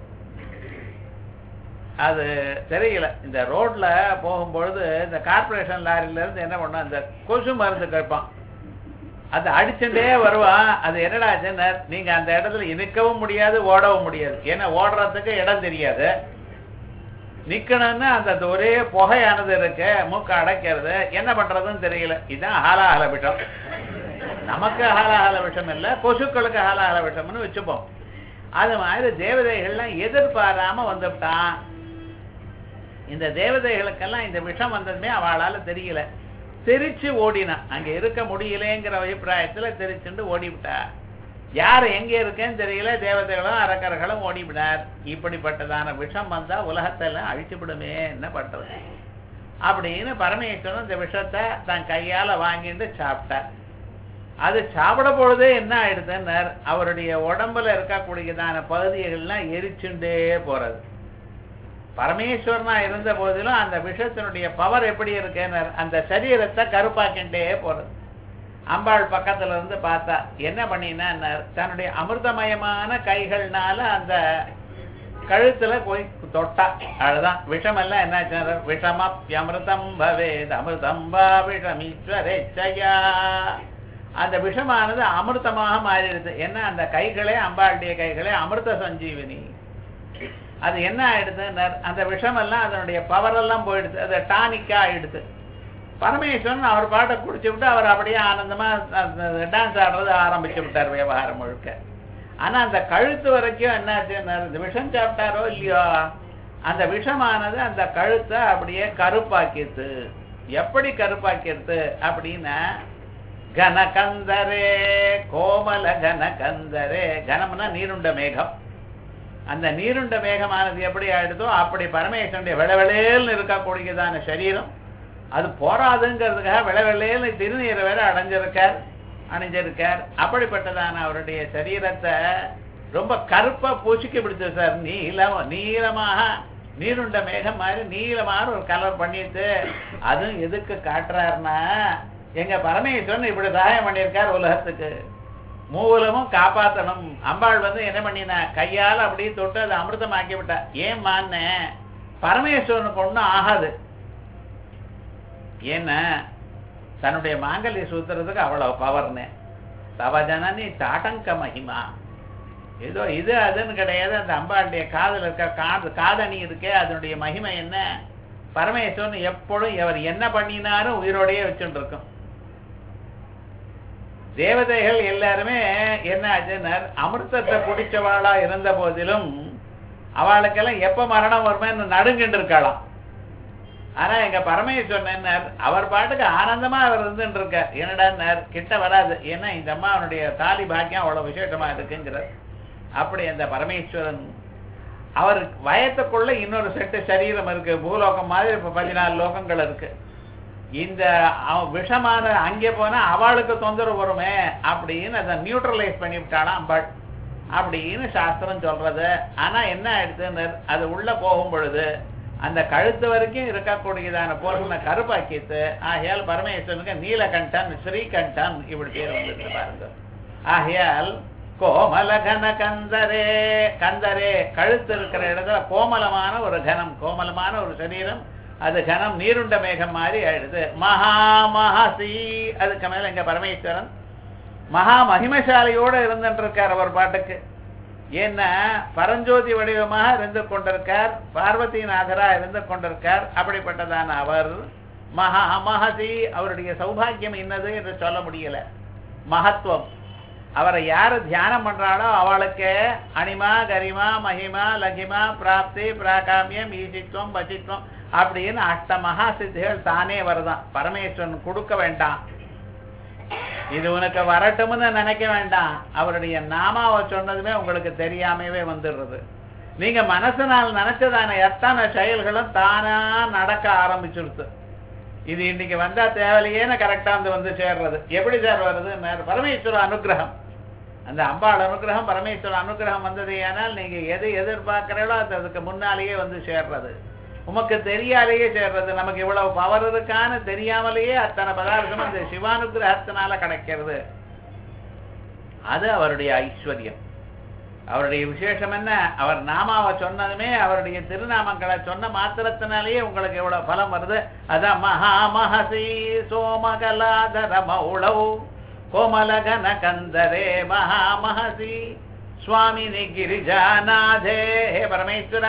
அது தெரியல. இந்த ரோட்ல போகும்பொழுது இந்த கார்பரேஷன் லாரில இருந்து என்ன பண்ண இந்த கொசு மருந்து கேட்பான், அது அடிச்சுட்டே வருவான். அது என்னடா ஆச்சுன்னா நீங்க அந்த இடத்துல நிற்கவும் முடியாது ஓடவும் முடியாது. ஏன்னா ஓடுறதுக்கு இடம் தெரியாது, நிக்கணும்னு அந்த ஒரே புகையானது இருக்கு, மூக்க அடைக்கிறது, என்ன பண்றதுன்னு தெரியல. இதுதான் ஹாலாஹல விஷம். நமக்கு ஹாலாஹல விஷம் இல்ல, கொசுக்களுக்கு ஹாலாஹல விஷம்னு வச்சுப்போம். அது மாதிரி தேவதைகள்லாம் எதிர்பாராம வந்துட்டான். இந்த தேவதைகளுக்கெல்லாம் இந்த விஷம் வந்ததுமே அவளால தெரியல, தெரிச்சு ஓடினா. அங்க இருக்க முடியலங்கிற அபிப்பிராயத்துல தெரிச்சுட்டு ஓடிவிட்டா. யார் எங்க இருக்கேன்னு தெரியல, தேவதைகளும் அரக்கர்களும் ஓடிவிடார். இப்படிப்பட்டதான விஷம் வந்தா உலகத்தெல்லாம் அழிச்சுவிடுமே, என்ன பண்றது அப்படின்னு பரமேஸ்வரன் இந்த விஷத்தை தன் கையால வாங்கிட்டு சாப்பிட்டார். அது சாப்பிட பொழுதே என்ன ஆயிடுதுன்னு அவருடைய உடம்புல இருக்கக்கூடியதான பகுதிகள்லாம் எரிச்சுண்டே போறது. பரமேஸ்வரனா இருந்த போதிலும் அந்த விஷத்தினுடைய பவர் எப்படி இருக்குன்னு அந்த சரீரத்தை கருப்பாக்கிண்டே போறது. அம்பாள் பக்கத்துல இருந்து பார்த்தா என்ன பண்ணினா தன்னுடைய அமிர்தமயமான கைகள்னால அந்த கழுத்துல போய் தொட்டா. அதுதான் விஷமெல்லாம் என்னாச்சு, விஷமப்யமிருதம் பவேத் அமிர்தம் வா விஷமீஸ்வரேச்சயா. அந்த விஷமானது அமிர்தமாக மாறிடுது. என்ன அந்த கைகளே அம்பாளுடைய கைகளே அமிர்த சஞ்சீவினி. அது என்ன ஆயிடுது, அந்த விஷமெல்லாம் அதனுடைய பவர் எல்லாம் போயிடுது, அது டானிக்கா ஆயிடுது. பரமேஸ்வரன் அவர் பாட்டை குடிச்சு விட்டு அவர் அப்படியே ஆனந்தமா டான்ஸ் ஆடுறது ஆரம்பிச்சு விட்டார் விவகாரம் முழுக்க. ஆனா அந்த கழுத்து வரைக்கும் என்னாச்சு, இந்த விஷம் சாப்பிட்டாரோ இல்லையோ அந்த விஷமானது அந்த கழுத்தை அப்படியே கருப்பாக்கிடுது. எப்படி கருப்பாக்கிடுது அப்படின்னா கனகந்தரே கோமல கனகந்தரே. கனம்னா நீருண்ட மேகம். அந்த நீருண்ட மேகமானது எப்படி ஆயிடுதோ அப்படி பரமேஸ்வரனுடைய வெளவெளேல்னு இருக்கக்கூடியதான சரீரம் அது போராதுங்கிறதுக்காக வெளவெளேல்னு திருநீரை வேற அடைஞ்சிருக்கார் அணிஞ்சிருக்கார். அப்படிப்பட்டதான அவருடைய சரீரத்தை ரொம்ப கருப்பா பூசிக்க பிடிச்சது சார். நீளம் நீளமாக நீருண்ட மேகம் மாதிரி நீளமான ஒரு கலர் பண்ணிட்டு அதுவும் எதுக்கு காட்டுறாருன்னா எங்க பரமேஸ்வரன் இப்படி சகாயம் பண்ணியிருக்கார் உலகத்துக்கு, மூலமும் காப்பாற்றணும். அம்பாள் வந்து என்ன பண்ணினா கையால் அப்படியே தொட்டு அதை அமிர்தமாக்கி விட்டா. ஏன் மான்ன பரமேஸ்வரனுக்கு ஒன்றும் ஆகாது. ஏன்னா தன்னுடைய மாங்கல்ய சூத்திரத்துக்கு அவ்வளவு பவர்னு. தவ ஜனனி தாட்டங்க மகிமா. ஏதோ இது அதுன்னு கிடையாது. அந்த அம்பாளுடைய காதல் இருக்க காது காதணி இருக்கே அதனுடைய மகிமை என்ன. பரமேஸ்வரன் எப்பொழுதும் அவர் என்ன பண்ணினாரும் உயிரோடையே வச்சுட்டு இருக்கும். தேவதைகள் எல்லாருமே என்ன ஆச்சுன்னார் அமிர்தத்தை குடிச்சவாளா இருந்த போதிலும் அவளுக்கெல்லாம் எப்ப மரணம் வருமே நடுங்கிட்டு இருக்கலாம். ஆனா எங்க பரமேஸ்வரன் அவர் பாட்டுக்கு ஆனந்தமா அவர் இருந்துட்டு இருக்கார். என்னடான்னார் கிட்ட வராது. ஏன்னா இந்த அம்மா அவனுடைய தாலி பாக்கியம் அவ்வளவு விசேஷமா இருக்குங்கிறார். அப்படி அந்த பரமேஸ்வரன் அவர் வயத்துக்குள்ள இன்னொரு செட்டு சரீரம் இருக்கு. பூலோகம் மாதிரி இப்ப பதினாலு லோகங்கள் இருக்கு. இந்த விஷமான அங்கே போனா அவளுக்கு தொந்தரவு வருமே அப்படின்னு அதை நியூட்ரலைஸ் பண்ணிவிட்டாலாம் அம்பாள் அப்படின்னு சாஸ்திரம் சொல்றது. ஆனா என்ன ஆயிடுதுன்னு அது உள்ள போகும் பொழுது அந்த கழுத்து வரைக்கும் இருக்கக்கூடியதான பொருளை கருப்பாக்கிட்டு ஆகையால் பரமேஸ்வரனுக்கு நீலகண்டன் ஸ்ரீகண்டன் இப்படி பேர் வந்துருக்கு பாருங்க. ஆகையால் கோமல கன கந்தரே கந்தரே கழுத்து இருக்கிற இடத்துல கோமலமான ஒரு கனம், கோமலமான ஒரு சரீரம், அது கனம் நீருண்ட மேகம் மாதிரி ஆயிடுது. மகா மகசி அதுக்கு மேல எங்க பரமேஸ்வரன் மகா மகிமசாலியோட இருந்துட்டு இருக்கார் அவர் பாட்டுக்கு. ஏன்னா பரஞ்சோதி வடிவமாக இருந்து கொண்டிருக்கார், பார்வதிநாதரா இருந்து கொண்டிருக்கார். அப்படிப்பட்டதான அவர் மகா மகசி. அவருடைய சௌபாகியம் என்னது என்று சொல்ல முடியல. மகத்துவம் அவரை யாரு தியானம் பண்றாளோ அவளுக்கு அனிமா கரிமா மகிமா லகிமா பிராப்தி பிராகாமியம் ஈசித்துவம் பசித்துவம் அப்படின்னு அஷ்ட மகா சித்திகள் தானே வருதான். பரமேஸ்வரன் கொடுக்க வேண்டாம், இது உனக்கு வரட்டும்னு நினைக்க வேண்டாம். அவருடைய நாமாவை சொன்னதுமே உங்களுக்கு தெரியாமவே வந்துடுறது. நீங்க மனசனால் நினைச்சதான எத்தனை செயல்களும் தானா நடக்க ஆரம்பிச்சிருது. இது இன்னைக்கு வந்தா தேவையில்லையேன்னு கரெக்டா வந்து வந்து சேர்றது. எப்படி சார் வருது? பரமேஸ்வர அனுகிரகம். அந்த அம்பாள் அனுகிரகம் பரமேஸ்வர அனுகிரகம் வந்தது. ஏனால் நீங்க எது எதிர்பார்க்கிறீங்களோ அது அதுக்கு முன்னாலேயே வந்து சேர்றது. உமக்கு தெரியாலேயே சேர்றது. நமக்கு இவ்வளவு பவர் இருக்கான்னு தெரியாமலேயே அத்தனை பதார்த்தம் அந்த சிவானுகிரகத்தினால கிடைக்கிறது. அது அவருடைய ஐஸ்வர்யம். அவருடைய விசேஷம் என்ன? அவர் நாமாவை சொன்னதுமே அவருடைய திருநாமங்களை சொன்ன மாத்திரத்தினாலேயே உங்களுக்கு எவ்வளவு பலம் வருது. அதான் மகா மகசி சோமகலாதர மௌளவ் கோமலகன கந்தரே மகா மகசி சுவாமினி கிரிஜாநாதே. ஹே பரமேஸ்வர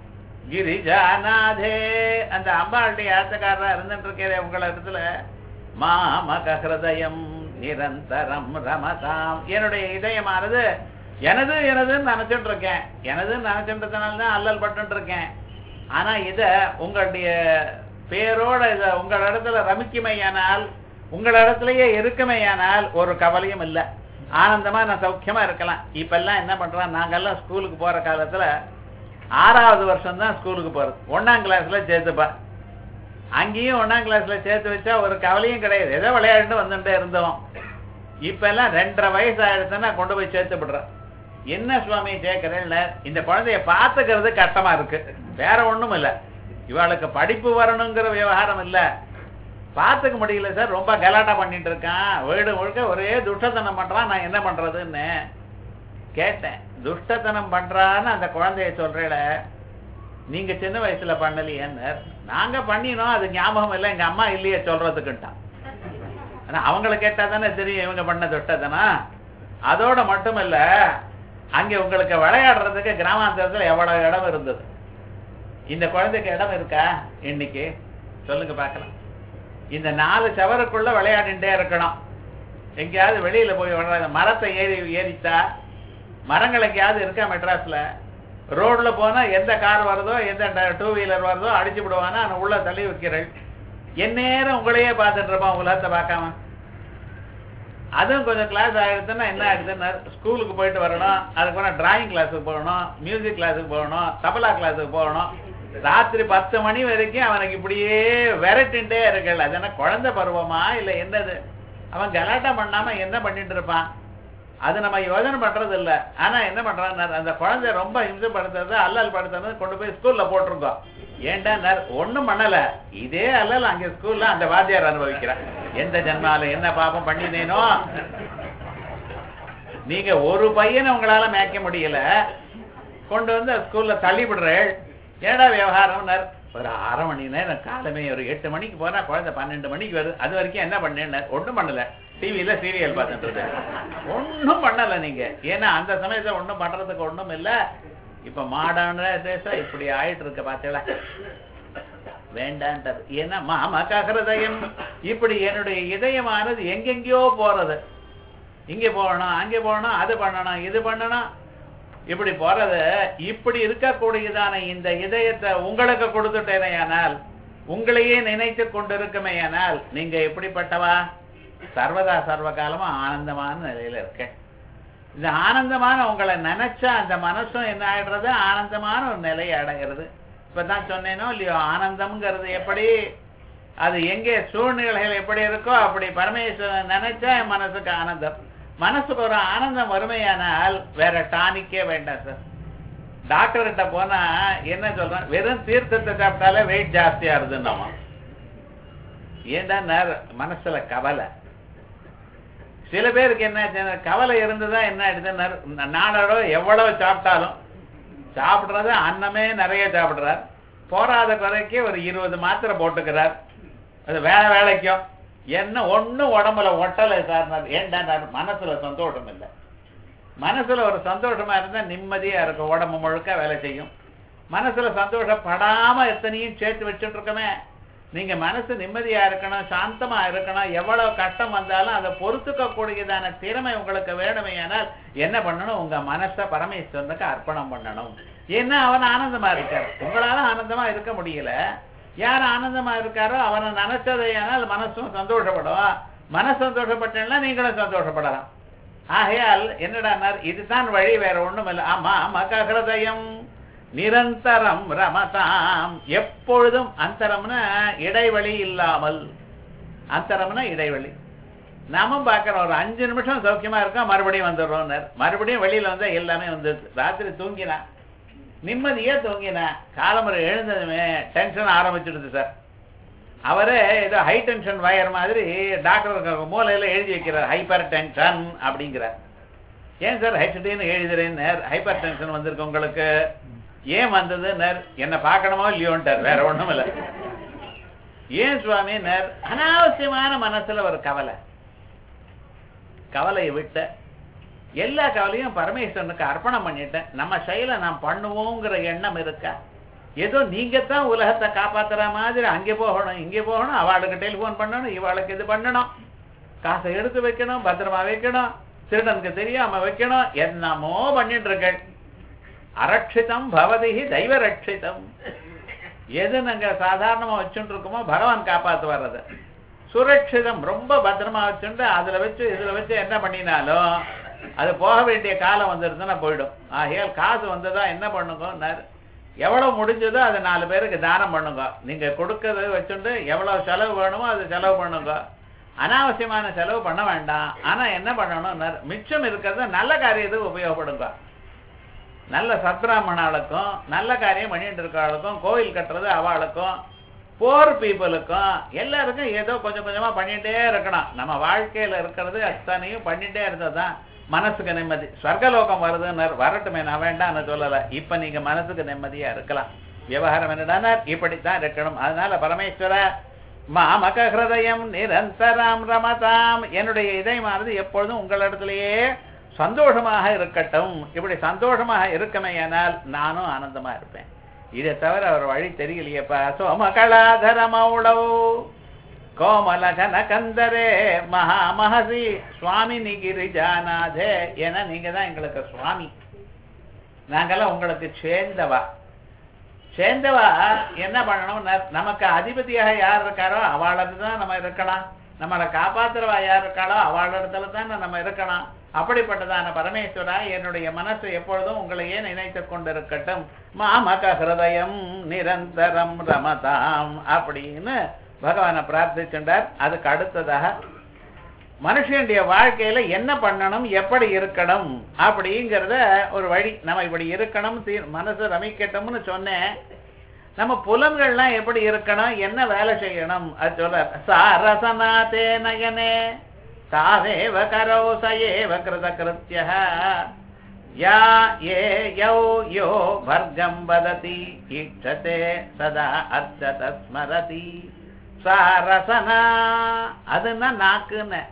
கிரிஜாநாதே, அந்த அம்பாளுடைய ஆசக்காரரா இருந்துட்டு இருக்கிற உங்கள இடத்துல மாமக ஹிருதயம் நிரந்தரம் ரமதாம். என்னுடைய இதயமானது எனது எனதுன்னு நினைச்சுட்டு இருக்கேன். எனதுன்னு நினைச்சுன்றதுனால தான் அல்லல் பட்டு இருக்கேன். ஆனா இத உங்களுடைய பேரோட இத உங்கள் இடத்துல ரமிக்குமையானால், உங்கள் இடத்துலயே இருக்குமையானால் ஒரு கவலையும் இல்லை. ஆனந்தமா நான் சௌக்கியமா இருக்கலாம். இப்ப எல்லாம் என்ன பண்றான், நாங்கெல்லாம் ஸ்கூலுக்கு போற காலத்துல ஆறாவது வருஷம் தான் ஸ்கூலுக்கு போறது. ஒன்னாம் கிளாஸ்ல சேர்த்துப்பா. அங்கேயும் ஒன்னாம் கிளாஸ்ல சேர்த்து வச்சா ஒரு கவலையும் கிடையாது. ஏதோ விளையாட்டு வந்துட்டே இருந்தோம். இப்ப எல்லாம் ரெண்டரை வயசு ஆயிடுச்சுன்னா கொண்டு போய் சேர்த்து விடுறேன். என்ன சுவாமி சேர்க்கிறேன், இந்த குழந்தைய பாத்துக்கிறது கஷ்டமா இருக்கு, வேற ஒண்ணும் இல்ல. இவளுக்கு படிப்பு வரணுங்கிற விவகாரம் இல்ல, பாத்துக்க முடியல சார், ரொம்ப கலாட்டா பண்ணிட்டு இருக்கான், வீடு முழுக்க ஒரே துஷ்டத்தனம் பண்றான், நான் என்ன பண்றதுன்னு கேட்டேன். துஷ்டத்தனம் பண்றான்னு அந்த குழந்தைய சொல்றேல, நீங்க சின்ன வயசுல பண்ணலையேன்னு. நாங்க பண்ணினோம், அது ஞாபகம் இல்லை, எங்க அம்மா இல்லையே சொல்றதுக்குட்டான். ஆனா அவங்களை கேட்டா தானே தெரியும் இவங்க பண்ண துஷ்டத்தனா. அதோட மட்டும் இல்ல, அங்க உங்களுக்கு விளையாடுறதுக்கு கிராமாந்தரத்துல எவ்வளவு இடம் இருந்தது. இந்த குழந்தைக்கு இடம் இருக்கா இன்னைக்கு சொல்லுங்க பாக்கலாம். இந்த நாலு சவருக்குள்ள விளையாடிட்டே இருக்கணும். எங்கேயாவது வெளியில போய் விளையாட, மரத்தை ஏறி ஏறித்தா, மரங்கள் எங்கேயாவது இருக்கா மெட்ராஸ்ல? ரோட்ல போனா எந்த கார் வருதோ எந்த டூ வீலர் வருதோ அடிச்சு விடுவானா, உள்ள தள்ளி வைக்கிறேன். என் நேரம் உங்களையே பார்த்துட்டு இருப்பான், உலகத்தை பார்க்காம. அதுவும் கொஞ்சம் கிளாஸ் ஆயிடுச்சுன்னா என்ன ஆயிடுச்சுன்னா, ஸ்கூலுக்கு போயிட்டு வரணும், அதுக்கப்புறம் டிராயிங் கிளாஸுக்கு போகணும், மியூசிக் கிளாஸுக்கு போகணும், தபலா கிளாஸுக்கு போகணும். ராத்திரி பத்து மணி வரைக்கும் அவனுக்கு இப்படியே விரட்டின்ண்டே இருக்கல. அது என்ன குழந்தை பருவமா இல்லை என்னது? அவன் கலாட்டா பண்ணாம என்ன பண்ணிட்டு இருப்பான்? அது நம்ம யோஜனை பண்றது இல்லை. ஆனா என்ன பண்றான், அந்த குழந்தை ரொம்ப ஹிம்சப்படுத்துறது, அல்லல் படுத்துறது கொண்டு போய் ஸ்கூல்ல போட்டிருக்கோம். ஏன்டா ஒண்ணும் பண்ணல, இதே அல்லல் அங்க ஸ்கூல்ல அந்த வாத்தியார் அனுபவிக்கிறான். எந்த ஜென்மால என்ன பாப்பம் பண்ணினேனோ. நீங்க ஒரு பையனை உங்களால மேய்க்க முடியல, கொண்டு வந்து ஸ்கூல்ல தள்ளி விடுறேன். ஏடா விவகாரம், ஒரு அரை மணி நேரம் காலமே ஒரு எட்டு மணிக்கு போனா குழந்தை பன்னெண்டு மணிக்கு வருது. அது வரைக்கும் என்ன பண்ணேன்னு ஒன்றும் பண்ணல, டிவியில சீரியல் பார்த்துட்டு இருக்கேன். ஒன்றும் பண்ணல நீங்க. ஏன்னா அந்த சமயத்துல ஒன்றும் பண்றதுக்கு ஒன்றும் இல்லை. இப்ப மாடான தேசம் இப்படி ஆயிட்டு இருக்க பார்த்தீங்களா? வேண்டான்றது. ஏன்னா மாமக ஹிருதயம், இப்படி என்னுடைய இதயமானது எங்கெங்கயோ போறது. இங்க போகணும், அங்கே போகணும், அது பண்ணணும், இது பண்ணணும், இப்படி போறது. இப்படி இருக்கக்கூடியதான இந்த இதயத்தை உங்களுக்கு கொடுத்துட்டேனையானால், உங்களையே நினைத்து கொண்டிருக்குமேயானால், நீங்க எப்படிப்பட்டவா? சர்வதா சர்வ காலமா ஆனந்தமான நிலையில இருக்க. இந்த ஆனந்தமான உங்களை நினைச்சா அந்த மனசும் என்ன ஆயிடுறது, ஆனந்தமான ஒரு நிலையை அடைகிறது. இப்பதான் சொன்னேனோ இல்லையோ, ஆனந்தம்ங்கிறது எப்படி, அது எங்கே சூழ்நிலைகள் எப்படி இருக்கோ அப்படி பரமேஸ்வரன் நினைச்சா என் மனசுக்கு ஆனந்தம். மனசுக்கு ஒரு ஆனந்தம் வறுமையானால் வேற டானிக்கே வேண்டாம் சார். டாக்டர்கிட்ட போனா என்ன சொல்றான், வெறும் தீர்த்தத்தை சாப்பிட்டாலே வெயிட் ஜாஸ்தியா இருதுன்னு. ஏன்டா மனசுல கவலை. சில பேருக்கு என்ன கவலை இருந்துதான் என்ன ஆயிடுது, நாடோ எவ்வளவு சாப்பிட்டாலும் சாப்பிடுறது அன்னமே நிறைய சாப்பிடுறார், போராத குறைக்கு ஒரு இருபது மாத்திரை போட்டுக்கிறார். அது வேலை வேலைக்கும் என்ன ஒன்னும் உடம்புல ஒட்டலை சார். ஏன்டா மனசுல சந்தோஷம் இல்லை. மனசுல ஒரு சந்தோஷமா இருந்தா நிம்மதியா இருக்கும், உடம்பு முழுக்க வேலை செய்யும். மனசுல சந்தோஷப்படாம எத்தனையும் சேர்த்து வச்சுட்டு இருக்கமே. நீங்க மனசு நிம்மதியா இருக்கணும், சாந்தமா இருக்கணும். எவ்வளவு கஷ்டம் வந்தாலும் அதை பொறுத்துக்க கூடியதான திறமை உங்களுக்கு வேணுமே. ஆனால் என்ன பண்ணணும், உங்க மனசை பரமேஸ்வரனுக்கு அர்ப்பணம் பண்ணணும். ஏன்னா அவன் ஆனந்தமா இருக்காரு, உங்களால ஆனந்தமா இருக்க முடியல. யார் ஆனந்தமா இருக்காரோ அவனை நினைச்சதையானால் மனசும் சந்தோஷப்படும். மனசு சந்தோஷப்பட்டேன்னா நீங்களும் சந்தோஷப்படலாம். ஆகையால் என்னடா, இதுதான் வழி, வேற ஒண்ணும் இல்லை. ஆமா மக ஹிருதயம் நிரந்தரம் ரமதாம் எப்பொழுதும் அந்தரம்னா இடைவெளி இல்லாமல் அந்தரம்னா இடைவெளி நாமும் பார்க்கிறோம் ஒரு அஞ்சு நிமிஷம் சௌக்கியமா இருக்கோம் மறுபடியும் வந்துடுறோம் மறுபடியும் வெளியில வந்தா எல்லாமே வந்து ராத்திரி தூங்கினா நிம்மதியா தூங்கினா காலமுறை எழுந்ததுமே டென்ஷன் ஆரம்பிச்சிடுது சார் அவரே ஏதோ ஹை டென்ஷன் வயர் மாதிரி டாக்டர் மூலையில எழுதி வைக்கிறார் ஹைப்பர் டென்ஷன் அப்படிங்கிறார் ஏன் சார் ஹெச்டின்னு எழுதுறேன்னு ஹைப்பர் டென்ஷன் வந்திருக்கு உங்களுக்கு ஏன் வந்தது நேர் என்ன பார்க்கணுமோ இல்லையோன்ட்டார் வேற ஒண்ணும் இல்லை ஏன் சுவாமி நேர் அனாவசியமான மனசுல ஒரு கவலை கவலையை விட்ட எல்லா கவலையும் பரமேஸ்வரனுக்கு அர்ப்பணம் பண்ணிட்டேன் நம்ம செயலை நான் பண்ணுவோங்கிற எண்ணம் இருக்கா ஏதோ நீங்க தான் உலகத்தை காப்பாத்துற மாதிரி அங்கே போகணும் இங்கே போகணும் அவளுக்கு டெலிபோன் பண்ணணும் இவாளுக்கு இது பண்ணணும் காசை எடுத்து வைக்கணும் பத்திரமா வைக்கணும் திருடனுக்கு தெரியாம வைக்கணும் என்னமோ பண்ணிட்டு இருக்கேன் அரட்சிதம் பவதி தெய்வ ரட்சிதம் எது நாங்க சாதாரணமா வச்சுட்டு இருக்கோமோ பகவான் காப்பாத்து வர்றது சுரட்சிதம் ரொம்ப பத்திரமா வச்சுட்டு அதுல வச்சு இதுல வச்சு என்ன பண்ணினாலும் அது போக வேண்டிய காலம் வந்துருச்சுன்னா போயிடும் ஆகையால் காசு வந்ததா என்ன பண்ணுங்க எவ்வளவு முடிஞ்சதோ அதை நாலு பேருக்கு தானம் பண்ணுங்க நீங்க கொடுக்கறது வச்சுட்டு எவ்வளவு செலவு வேணுமோ அது செலவு பண்ணுங்க அனாவசியமான செலவு பண்ண வேண்டாம் ஆனா என்ன பண்ணணும் மிச்சம் இருக்கிறத நல்ல காரியத்துக்கு உபயோகப்படுங்க நல்ல சத்ராமணாளுக்கும் நல்ல காரியம் பண்ணிட்டு இருக்கிறவளுக்கும் கோயில் கட்டுறது அவளுக்கும் போர் பீப்புளுக்கும் எல்லாருக்கும் ஏதோ கொஞ்சம் கொஞ்சமா பண்ணிட்டே இருக்கணும் நம்ம வாழ்க்கையில இருக்கிறது அத்தனையும் பண்ணிட்டே இருந்ததுதான் மனசுக்கு நிம்மதி ஸ்வர்கலோகம் வருதுன்னு வரட்டுமே நான் வேண்டாம்னு சொல்லல இப்ப நீங்க மனசுக்கு நிம்மதியா இருக்கலாம் விவகாரம் என்னடா இப்படித்தான் இருக்கணும் அதனால பரமேஸ்வர மாமக ஹிருதயம் நிரந்தரம் ரமதாம் என்னுடைய இதயமானது எப்பொழுதும் உங்களிடத்திலேயே சந்தோஷமாக இருக்கட்டும் இப்படி சந்தோஷமாக இருக்கமேயானால் நானும் ஆனந்தமா இருப்பேன் இதை தவிர அவர் வழி தெரியலையப்பா சோமகளாதரமௌளவ் கோமலகன கந்தரே மகா மகசி சுவாமி நிகிரிஜானாதே ஏன்னா நீங்க தான் எங்களுக்கு சுவாமி நாங்கெல்லாம் உங்களுக்கு சேர்ந்தவா சேர்ந்தவா என்ன பண்ணணும் நமக்கு அதிபதியாக யார் இருக்காரோ அவளுக்கு தான் நம்ம இருக்கலாம் நம்மளை காப்பாத்துறவா யார் இருக்காளோ அவளிடத்துல தான் நம்ம இருக்கலாம் அப்படிப்பட்டதான பரமேஸ்வரா என்னுடைய மனசு எப்பொழுதும் உங்களையே நினைத்து கொண்டிருக்கட்டும் மாமக ஹிருதயம் நிரந்தரம் ரமதாம் அப்படின்னு பகவானை பிரார்த்திச்சுட்டார் அதுக்கு அடுத்ததாக மனுஷனுடைய வாழ்க்கையில என்ன பண்ணணும் எப்படி இருக்கணும் அப்படிங்கிறத ஒரு வழி நம்ம இப்படி இருக்கணும் மனசு ரமிக்கட்டும்னு சொன்னேன் நம்ம புலன்கள்லாம் எப்படி இருக்கணும் என்ன வேலை செய்யணும் அது சொல்ற சாரசநாதே நயனே தாவேவ கரோ சயேவ கிருத கிருத்யஹ யா ஏ யௌ யோ வர்க்கம் வததி ஈட்சதே சதா அர்ச்சத ஸ்மரதி சாரசனா அதுன்னா நாக்குன்னு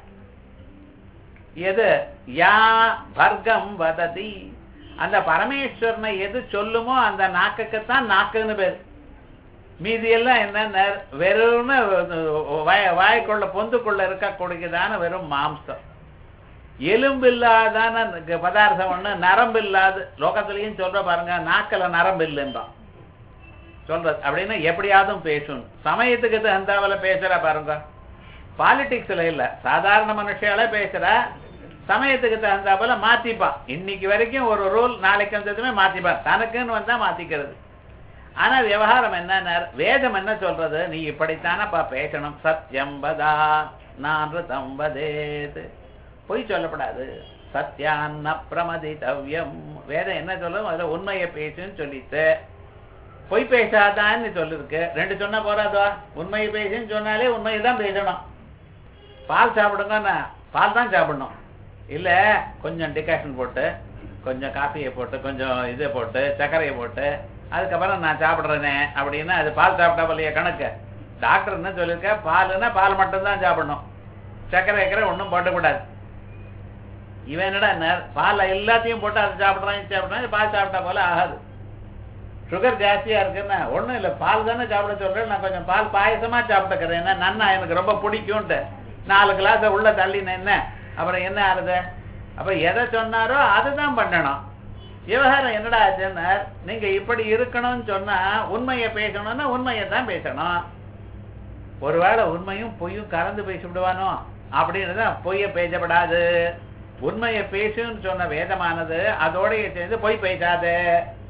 எது யா வர்க்கம் வததி அந்த பரமேஸ்வரனை எது சொல்லுமோ அந்த நாக்குக்குத்தான் நாக்குன்னு பேர் மீதி எல்லாம் என்ன வெறும் வாய்க்குள்ள பொந்துக்குள்ள இருக்கக்கூடியதான வெறும் மாம்சம் எலும்பு இல்லாதான பதார்த்தம் ஒண்ணு நரம்பு இல்லாது லோகத்திலையும் சொல்ற பாருங்க நாக்கில நரம்பு இல்லைன்றான் சொல்றது அப்படின்னா எப்படியாவது பேசணும் சமயத்துக்கு தகுந்தாவில பேசுறா பாருங்க பாலிடிக்ஸ்ல இல்ல சாதாரண மனுஷால பேசுற சமயத்துக்கு தகுந்தாப்புல மாத்திப்பான் இன்னைக்கு வரைக்கும் ஒரு ரூல் நாளைக்கு வந்ததுமே மாத்திப்பான் தனக்குன்னு வந்தா மாத்திக்கிறது ஆனா விவகாரம் என்ன வேதம் என்ன சொல்றது நீ இப்படித்தானப்பா பேசணும் சத்தியம் வதா நான்ருதம் வதேத் பொய் சொல்லப்படாது சத்தியான்ன பிரமதிதவ்யம் வேதம் என்ன சொல்லும் அதுல உண்மையை பேசுன்னு சொல்லிட்டு பொய் பேசாதான்னு சொல்லிருக்கு ரெண்டு சொன்னா போறாதா உண்மையை பேசுன்னு சொன்னாலே உண்மையை தான் பேசணும் பால் சாப்பிடுங்கன்னா பால் தான் சாப்பிடணும் இல்ல கொஞ்சம் டிகாஷன் போட்டு கொஞ்சம் காஃபியை போட்டு கொஞ்சம் இதை போட்டு சர்க்கரையை போட்டு அதுக்கப்புறம் நான் சாப்பிட்றேனே அப்படின்னா அது பால் சாப்பிட்டா போலைய கணக்கு டாக்டர் என்ன சொல்லியிருக்க பாலுன்னா பால் மட்டும்தான் சாப்பிடணும் சர்க்கரை வைக்கிற ஒன்றும் போட்டக்கூடாது இவன் என்னடா பால் எல்லாத்தையும் போட்டு அதை சாப்பிட்றான் சாப்பிட்றான் பால் சாப்பிட்டா போல ஆகாது சுகர் ஜாஸ்தியா இருக்குன்னா ஒண்ணும் இல்லை பால் தானே சாப்பிட சொல்றேன் நான் கொஞ்சம் பால் பாயசமா சாப்பிட்டுக்கிறேன் என்ன நன்னா எனக்கு ரொம்ப பிடிக்கும்ட்டு நாலு கிளாஸை உள்ள தள்ளின என்ன அப்புறம் என்ன ஆறுது அப்ப எதை சொன்னாரோ அதுதான் பண்ணணும் விவகாரம் என்னடா ஆச்சுன்னா நீங்க இப்படி இருக்கணும்னு சொன்னா உண்மையை பேசணும்னா உண்மையை தான் பேசணும் ஒருவேளை உண்மையும் பொய்யும் கலந்து பேசி விடுவானோ அப்படின்னு பொய்ய பேசப்படாது உண்மையை பேசுன்னு சொன்ன வேதமானது அதோடைய சேர்ந்து பொய் பேசாது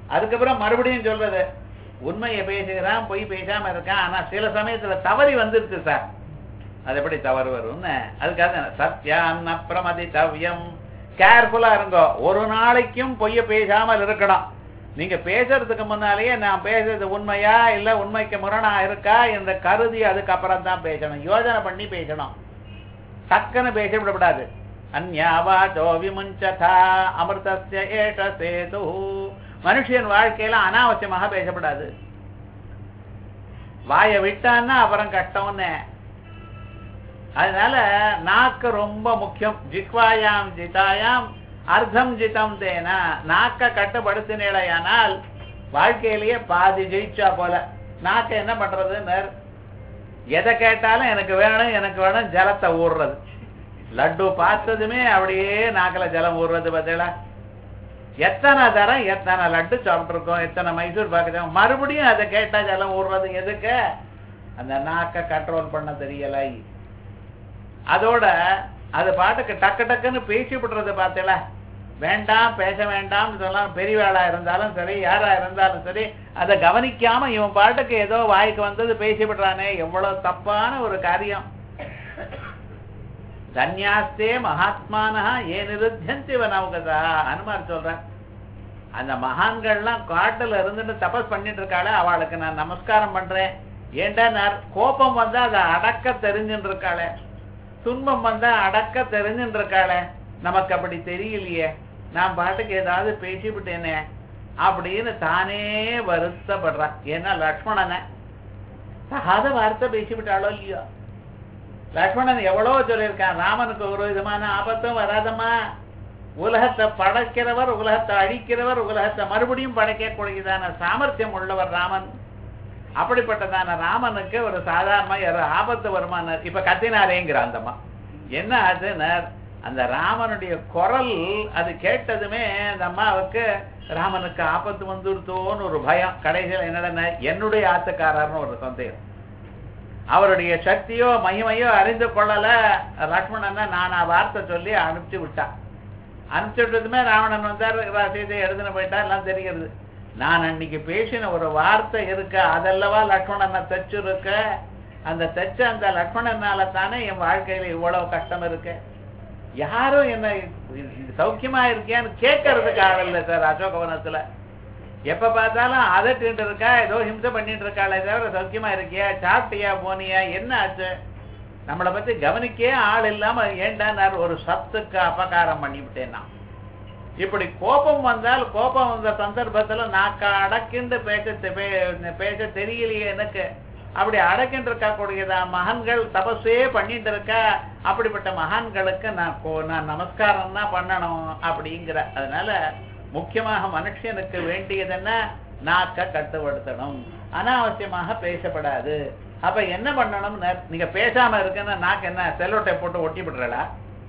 அதுக்கப்புறம் மறுபடியும் சொல்றது உண்மையை பேசுகிறான் பொய் பேசாம இருக்கான் ஆனா சில சமயத்துல தவறி வந்துருச்சு சார் அது எப்படி தவறு வரும்னு அதுக்காக சத்யான் அப்பிரமதிதவ்யம் கேர்ஃபுல்லா இருங்கோ ஒரு நாளைக்கும் பொய்ய பேசாமல் இருக்கணும் நீங்க பேசுறதுக்கு முன்னாலேயே நான் பேசுறது உண்மையா இல்ல உண்மைக்கு முரணா இருக்கா என்ற கருதி அதுக்கப்புறம் தான் பேசணும் யோசனை பண்ணி பேசணும் டக்குன்னு பேச விடக்கூடாது அந்யாவாச்சோ விமுஞ்சதா அமிர்தஸ்ய ஏஷ சேது மனுஷன் வாழ்க்கையில அனாவசியமாக பேசப்படாது வாயை விட்டான்னா அப்புறம் கஷ்டம்னு அதனால நாக்கு ரொம்ப முக்கியம் ஜிக்வாயாம் ஜிதாயாம் அர்த்தம் ஜிதம் தேனா நாக்க கட்டுப்படுத்தினேடையானால் வாழ்க்கையிலேயே பாதி ஜெயிச்சா போல நாக்க என்ன பண்றதுன்னு எதை கேட்டாலும் எனக்கு வேணும் எனக்கு வேணும் ஜலத்தை ஊடுறது லட்டு பார்த்ததுமே அப்படியே நாக்கில ஜலம் ஊடுறது பார்த்தீங்களா எத்தனை தரம் எத்தனை லட்டு சாப்பிட்டுருக்கோம் எத்தனை மைசூர் பாக்கு மறுபடியும் அதை கேட்டா ஜலம் ஊடுறது எதுக்கு அந்த நாக்க கண்ட்ரோல் பண்ண தெரியலை அதோட அது பாட்டுக்கு டக்கு டக்குன்னு பேசி விடுறது பார்த்தல வேண்டாம் பேச வேண்டாம்னு சொல்லலாம் பெரியவாளா இருந்தாலும் சரி யாரா இருந்தாலும் சரி அதை கவனிக்காம இவன் பாட்டுக்கு ஏதோ வாய்க்கு வந்தது பேசி விடுறானே எவ்வளவு தப்பான ஒரு காரியம் தன்யாஸ்தே மகாத்மானா ஏ நிருத்தியந்தி வனவுகதா அனுமார் சொல்றேன் அந்த மகான்கள்லாம் காட்டுல இருந்துட்டு தபஸ் பண்ணிட்டு இருக்காளே அவளுக்கு நான் நமஸ்காரம் பண்றேன் ஏண்டா நான் கோபம் வந்தா அதை அடக்க தெரிஞ்சுட்டு இருக்காளே துன்பம் வந்தா அடக்க தெரிஞ்சுட்டு இருக்காளே நமக்கு அப்படி தெரியலையே நான் பாட்டுக்கு ஏதாவது பேசிவிட்டேனே அப்படின்னு தானே வருத்தப்படுறான் ஏன்னா லக்ஷ்மணனை தகாத வார்த்தை பேசிவிட்டாளோ இல்லையோ லக்ஷ்மணன் எவ்வளவு சொல்லியிருக்கான் ராமனுக்கு ஒரு விதமான ஆபத்தும் வராதம்மா உலகத்தை படைக்கிறவர் உலகத்தை அழிக்கிறவர் உலகத்தை மறுபடியும் படைக்கக்கூடியதான சாமர்த்தியம் உள்ளவர் ராமன் அப்படிப்பட்டதான ராமனுக்கு ஒரு சாதாரண ஆபத்து வருமான இப்ப கத்தினாரேங்கிற அந்தம்மா என்ன ஆச்சுன்னா அந்த ராமனுடைய குரல் அது கேட்டதுமே அந்த அம்மாவுக்கு ராமனுக்கு ஆபத்து வந்துருத்தோன்னு ஒரு பயம் கடைசியில் என்னடா என்னுடைய ஆத்துக்காரர்னு ஒரு சந்தேகம் அவருடைய சக்தியோ மகிமையோ அறிந்து கொள்ளல லக்ஷ்மணனை நான் வார்த்தை சொல்லி அனுப்பிச்சு விட்டான் அனுப்பிச்சு விட்டதுமே ராவணன் வந்தார் சீதையை எடுத்துன்னு போயிட்டா எல்லாம் தெரிகிறது நான் அன்னைக்கு பேசின ஒரு வார்த்தை இருக்க அதல்லவா லக்ஷ்மணனை தச்சு இருக்க அந்த தச்ச அந்த லக்ஷ்மணனால தானே என் வாழ்க்கையில இவ்வளவு கஷ்டம் இருக்கு யாரும் என்ன சௌக்கியமா இருக்கியான்னு கேட்கறதுக்கு ஆகல சார் அசோகவனத்துல எப்ப பார்த்தாலும் அதட்டு இருக்கா ஏதோ ஹிம்சை பண்ணிட்டு இருக்காளே தவிர சௌக்கியமா இருக்கியா சாப்பிட்டியா போனியா என்ன ஆச்சு நம்மளை பத்தி கவனிக்கே ஆள் இல்லாம ஏண்டா நான் ஒரு சத்துக்கு அபகாரம் பண்ணிவிட்டேன்னா இப்படி கோபம் வந்தால் கோபம் வந்த சந்தர்ப்பத்துல நாக்க அடக்கிண்டு பேச பேச தெரியலையே எனக்கு அப்படி அடக்கின்று இருக்கா கூடியதா மகான்கள் தபஸே பண்ணிட்டு இருக்க அப்படிப்பட்ட மகான்களுக்கு நான் நான் நமஸ்காரம் தான் பண்ணணும் அப்படிங்கிற அதனால முக்கியமாக மனுஷனுக்கு வேண்டியது என்ன நாக்க கட்டுப்படுத்தணும் அனாவசியமாக பேசப்படாது அப்ப என்ன பண்ணணும் நீங்க பேசாம இருக்குன்னா நாக்கு என்ன செல்லோட்டை போட்டு ஒட்டி விடுறா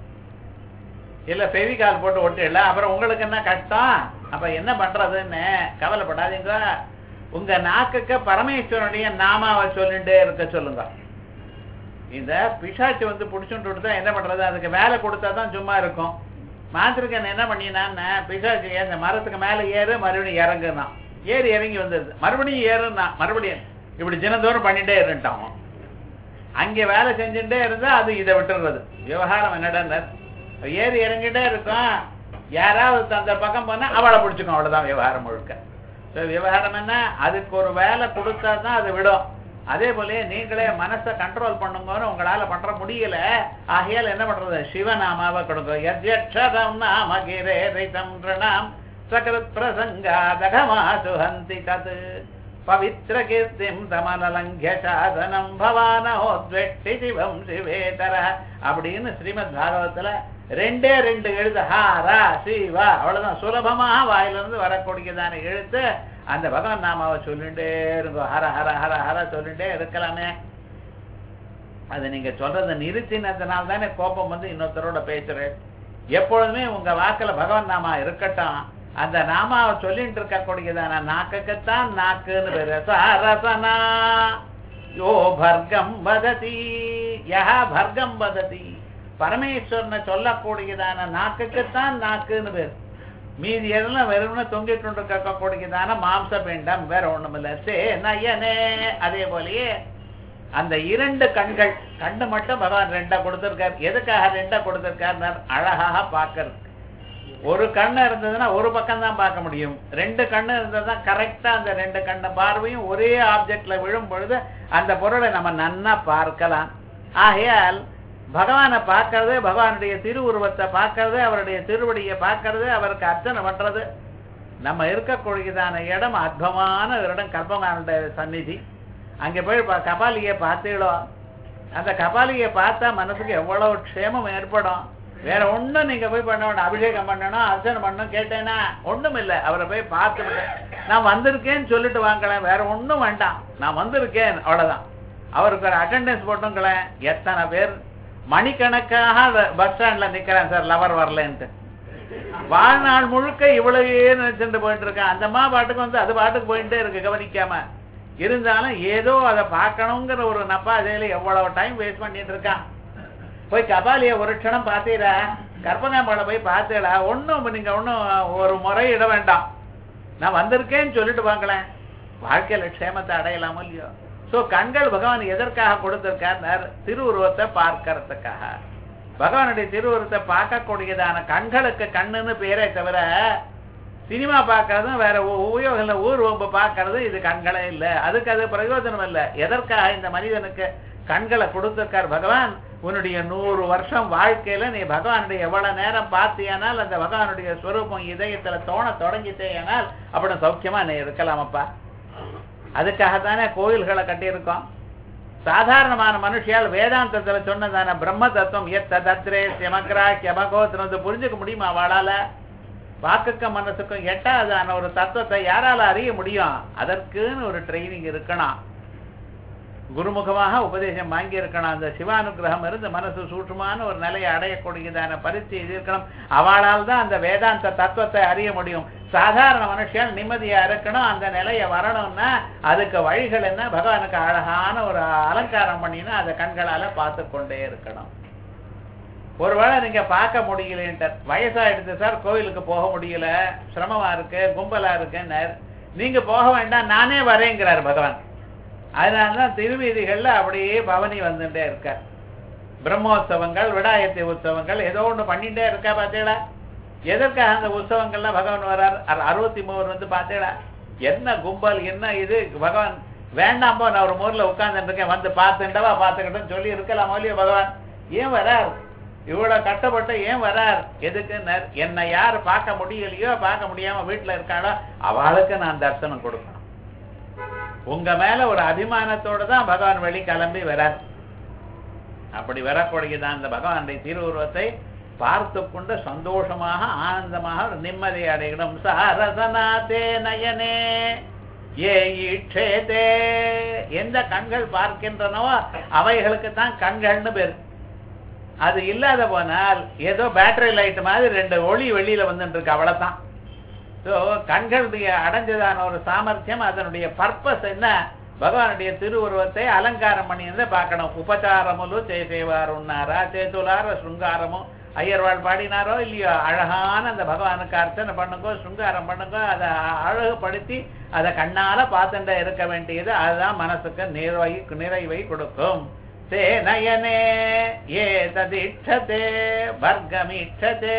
இல்ல ஃபெவிகால் போட்டு ஒட்டிடல அப்புறம் உங்களுக்கு என்ன கஷ்டம் அப்ப என்ன பண்றதுன்னு கவலைப்படாதீங்க உங்க நாக்குக்கு பரமேஸ்வரனுடைய நாமாவை சொல்லிட்டே இருக்க சொல்லுங்க இந்த பிசாச்சு வந்து பிடிச்சுட்டு என்ன பண்றது அதுக்கு வேலை கொடுத்தாதான் சும்மா இருக்கும் மாந்திரிகன் என்ன பண்ணினான்னு பிசாச்சு இந்த மரத்துக்கு மேல ஏறு மறுபடியும் இறங்குனா ஏறி இறங்கி வந்துருது மறுபடியும் ஏறுனா மறுபடியும் இப்படி தினந்தோறும் பண்ணிட்டே இருந்துட்டான் அங்கே வேலை செஞ்சுட்டே இருந்தா அது இதை விட்டுறது விவகாரம் என்னடா ஏறி இறங்கிட்டே இருக்கும் யாராவது அந்த பக்கம் போனா அவளை பிடிச்சிக்கும் அவ்வளவுதான் விவகாரம் முழுக்க விவகாரம் என்ன அதுக்கு ஒரு வேலை கொடுத்தா தான் அது விடும் அதே போல நீங்களே மனசை கண்ட்ரோல் பண்ணுங்கன்னு உங்களால பண்ற முடியல ஆகையால் என்ன பண்றது சிவநாமாவை கொடுங்க யத்யக்ஷரம் நாம கிரேரிதம் ரணாம் சகரத் பிரசங்காதகமாசுஹந்தி தத் பவித்ர கீர்த்திம் தமனலங்கிய சாதனம் பவானோத்வெட்டி சிவம் சிவேதர அப்படின்னு ஸ்ரீமத் பாகவத்துல ரெண்டே ரெண்டு எழுத்து ஹாரா சிவா அவ்வளவுதான் சுலபமாக வாயிலிருந்து வரக்கூடியதான எழுத்து அந்த பகவான் நாமாவை சொல்லிட்டே இருக்கும் ஹர ஹர ஹர ஹர சொல்லிட்டே இருக்கலாமே அது நீங்க சொல்றதை நிறுத்தினதுனால தானே கோபம் வந்து இன்னொருத்தரோட பேசுறேன் எப்பொழுதுமே உங்க வாக்குல பகவான் நாமா இருக்கட்டும் அந்த நாமாவை சொல்லிட்டு இருக்கக்கூடியதான நாக்குக்குத்தான் நாக்குன்னு பேரு ரசனா யோ பர்கம் வததி யஹ பர்கம் வததி பரமேஸ்வரனை சொல்லக்கூடியதான நாக்குக்குத்தான் நாக்குன்னு பேர் மீதி எதெல்லாம் வெறும்னா தொங்கிட்டு இருக்கக்கூடியதான மாம்ச பிண்டம், வேற ஒண்ணும் இல்ல. சே நயனே, அதே போலயே அந்த இரண்டு கண்கள், கண்ணு மட்டும் பகவான் ரெண்டா கொடுத்திருக்கார். எதுக்காக ரெண்டா கொடுத்திருக்கார்? அழகாக பார்க்கறது. ஒரு கண்ணு இருந்ததுன்னா ஒரு பக்கம் தான் பார்க்க முடியும். ரெண்டு கண்ணு இருந்ததுன்னா கரெக்டா அந்த ரெண்டு கண்ணு பார்வையும் ஒரே ஆப்ஜெக்ட்ல விழும் பொழுது அந்த பொருளை நம்ம நன்னா பார்க்கலாம். ஆகையால் பகவானை பார்க்கறது, பகவானுடைய திருவுருவத்தை பார்க்கறது, அவருடைய திருவடியை பார்க்கறது, அவருக்கு அர்ச்சனை பண்றது. நம்ம இருக்கக்கூடியதான இடம் அற்புதமான ஒரு இடம், கற்பகானுடைய சந்நிதி. அங்கே போய் கபாலியை பார்த்துடும். அந்த கபாலியை பார்த்தா மனசுக்கு எவ்வளவு க்ஷேமம் ஏற்படும். வேற ஒண்ணும் நீங்க போய் பண்ண வேண்டாம். அபிஷேகம் பண்ணணும், அர்ச்சனை பண்ணணும் கேட்டேன்னா ஒண்ணும் இல்லை. அவரை போய் பார்த்துட்டு நான் வந்திருக்கேன்னு சொல்லிட்டு வாங்கலாம், வேற ஒண்ணும் வேண்டாம். நான் வந்திருக்கேன் அவ்வளவுதான். அவருக்கு ஒரு அட்டெண்டன்ஸ் போட்டுங்களேன். எத்தனை பேர் மணிக்கணக்காக பஸ் ஸ்டாண்ட்ல நிக்கிறேன் சார், லவர் வரலன்ட்டு. வாழ்நாள் முழுக்க இவ்வளவே நினைச்சுட்டு போயிட்டு இருக்கேன். அந்த மா பாட்டுக்கு வந்து அது பாட்டுக்கு போயிட்டே இருக்கு கவனிக்காம. இருந்தாலும் ஏதோ அதை பார்க்கணுங்கிற ஒரு நப்பா அதில் எவ்வளவு டைம் வேஸ்ட் பண்ணிட்டு இருக்கான். போய் கபாலியை ஒரு க்ஷணம் பார்த்தீரா, கற்பகாம்பாளை போய் பார்த்தீடா, ஒன்றும் நீங்க ஒன்றும் ஒரு முறை இட வேண்டாம். நான் வந்திருக்கேன்னு சொல்லிட்டு வாங்களேன், வாழ்க்கையில க்ஷேமத்தை அடையலாமோ இல்லையோ. சோ கண்கள் பகவான் எதற்காக கொடுத்திருக்கார்? திருவுருவத்தை பார்க்கறதுக்காக. பகவானுடைய திருவுருவத்தை பார்க்கக்கூடியதான கண்களுக்கு கண்ணுன்னு பேரே தவிர சினிமா பார்க்கறதும் வேற உபயோகம், ஊர் ஒம்பு பார்க்கறது இது கண்களே இல்லை. அதுக்கு அது பிரயோஜனம் இல்லை. எதற்காக இந்த மனிதனுக்கு கண்களை கொடுத்திருக்கார் பகவான்? உன்னுடைய நூறு வருஷம் வாழ்க்கையில நீ பகவானுடைய எவ்வளவு நேரம் பார்த்தியானால் அந்த பகவானுடைய ஸ்வரூபம் இதயத்துல தோண தொடங்கிட்டேனால் அப்படி சௌக்கியமா நீ இருக்கலாமப்பா. அதுக்காகத்தானே கோயில்களை கட்டியிருக்கோம். சாதாரணமான மனுஷியால் வேதாந்தத்துல சொன்னதான பிரம்ம தத்துவம் எத்த தத்ரே செமக்ரா கெமகோத்னது புரிஞ்சுக்க முடியுமா? அவளால வாக்குக்கும் மனசுக்கும் எட்டாதான ஒரு தத்துவத்தை யாரால அறிய முடியும்? அதற்குன்னு ஒரு ட்ரைனிங் இருக்கணும். குருமுகமாக உபதேசம் வாங்கி இருக்கணும். அந்த சிவானுகிரகம் இருந்து மனசு சூட்சமான ஒரு நிலையை அடையக்கூடியதான பரிச்சை இருக்கணும். அவளால் தான் அந்த வேதாந்த தத்துவத்தை அறிய முடியும். சாதாரண மனுஷன் நிம்மதியா இருக்கணும், அந்த நிலையை வரணும்னா அதுக்கு வழிகள் என்ன? பகவானுக்கு அழகான ஒரு அலங்காரம் பண்ணினா அதை கண்களால பார்த்து கொண்டே இருக்கணும். ஒருவேளை நீங்க பார்க்க முடியலன்ட்டு வயசாயிடுது சார், கோயிலுக்கு போக முடியல, சிரமமா இருக்கு, கும்பலா இருக்குன்னு நீங்க போக வேண்டாம், நானே வரேங்கிறார் பகவான். அதனாலதான் திருவீதிகள்ல அப்படியே பவனி வந்துட்டே இருக்க. பிரம்மோத்சவங்கள், விடாயத்தை உற்சவங்கள் ஏதோ ஒண்ணு பண்ணிட்டே இருக்கா. பார்த்தீங்களா எதற்காக அந்த உற்சவங்கள்லாம் பகவான் வர்றார்? அறுபத்தி மூணு வந்து பார்த்தீங்களா என்ன கும்பல், என்ன இது? பகவான் வேண்டாம்போ நான் ஒரு ஊர்ல உட்கார்ந்துட்டு இருக்கேன், வந்து பார்த்துட்டவா பார்த்துக்கிட்டோன்னு சொல்லி இருக்கலாம் இல்லையோ. பகவான் ஏன் வரார்? இவ்வளவு கஷ்டப்பட்டு ஏன் வரார்? எதுக்கு? என்னை யார் பார்க்க முடியலையோ, பார்க்க முடியாம வீட்டுல இருக்காளோ அவளுக்கு நான் தரிசனம் கொடுக்கணும். உங்க மேல ஒரு அபிமானத்தோடு தான் பகவான் வெளி கிளம்பி வரார். அப்படி வரக்கூடியதான் அந்த பகவானுடைய திருவுருவத்தை பார்த்து கொண்டு சந்தோஷமாக ஆனந்தமாக ஒரு நிம்மதி அடையணும். சாரசனாதே நயனே ஏ ஈட்சேதே, எந்த கண்கள் பார்க்கின்றனவோ அவைகளுக்கு தான் கண்கள்னு பேர். அது இல்லாத போனால் ஏதோ பேட்டரி லைட் மாதிரி ரெண்டு ஒளி வெளியில வந்துட்டு இருக்கு, அவ்வளவுதான். ஸோ கண்களுடைய அடைஞ்சதான ஒரு சாமர்த்தியம், அதனுடைய பர்பஸ் என்ன? பகவானுடைய திருவுருவத்தை அலங்காரம் பண்ணி பார்க்கணும். உபச்சாரமுலு சேசேவாருன்னாரா, சேதுலார சுங்காரமும் ஐயர்வாள் பாடினாரோ இல்லையோ, அழகான அந்த பகவானுக்கு அர்ச்சனை பண்ணுங்கோ, சுங்காரம் பண்ணுங்கோ, அதை அழகுபடுத்தி அதை கண்ணால பார்த்துட்டே இருக்க வேண்டியது. அதுதான் மனசுக்கு நிறைவை நிறைவை கொடுக்கும். தே நயனே ஏ ததிட்சதே வர்க்கமிட்சதே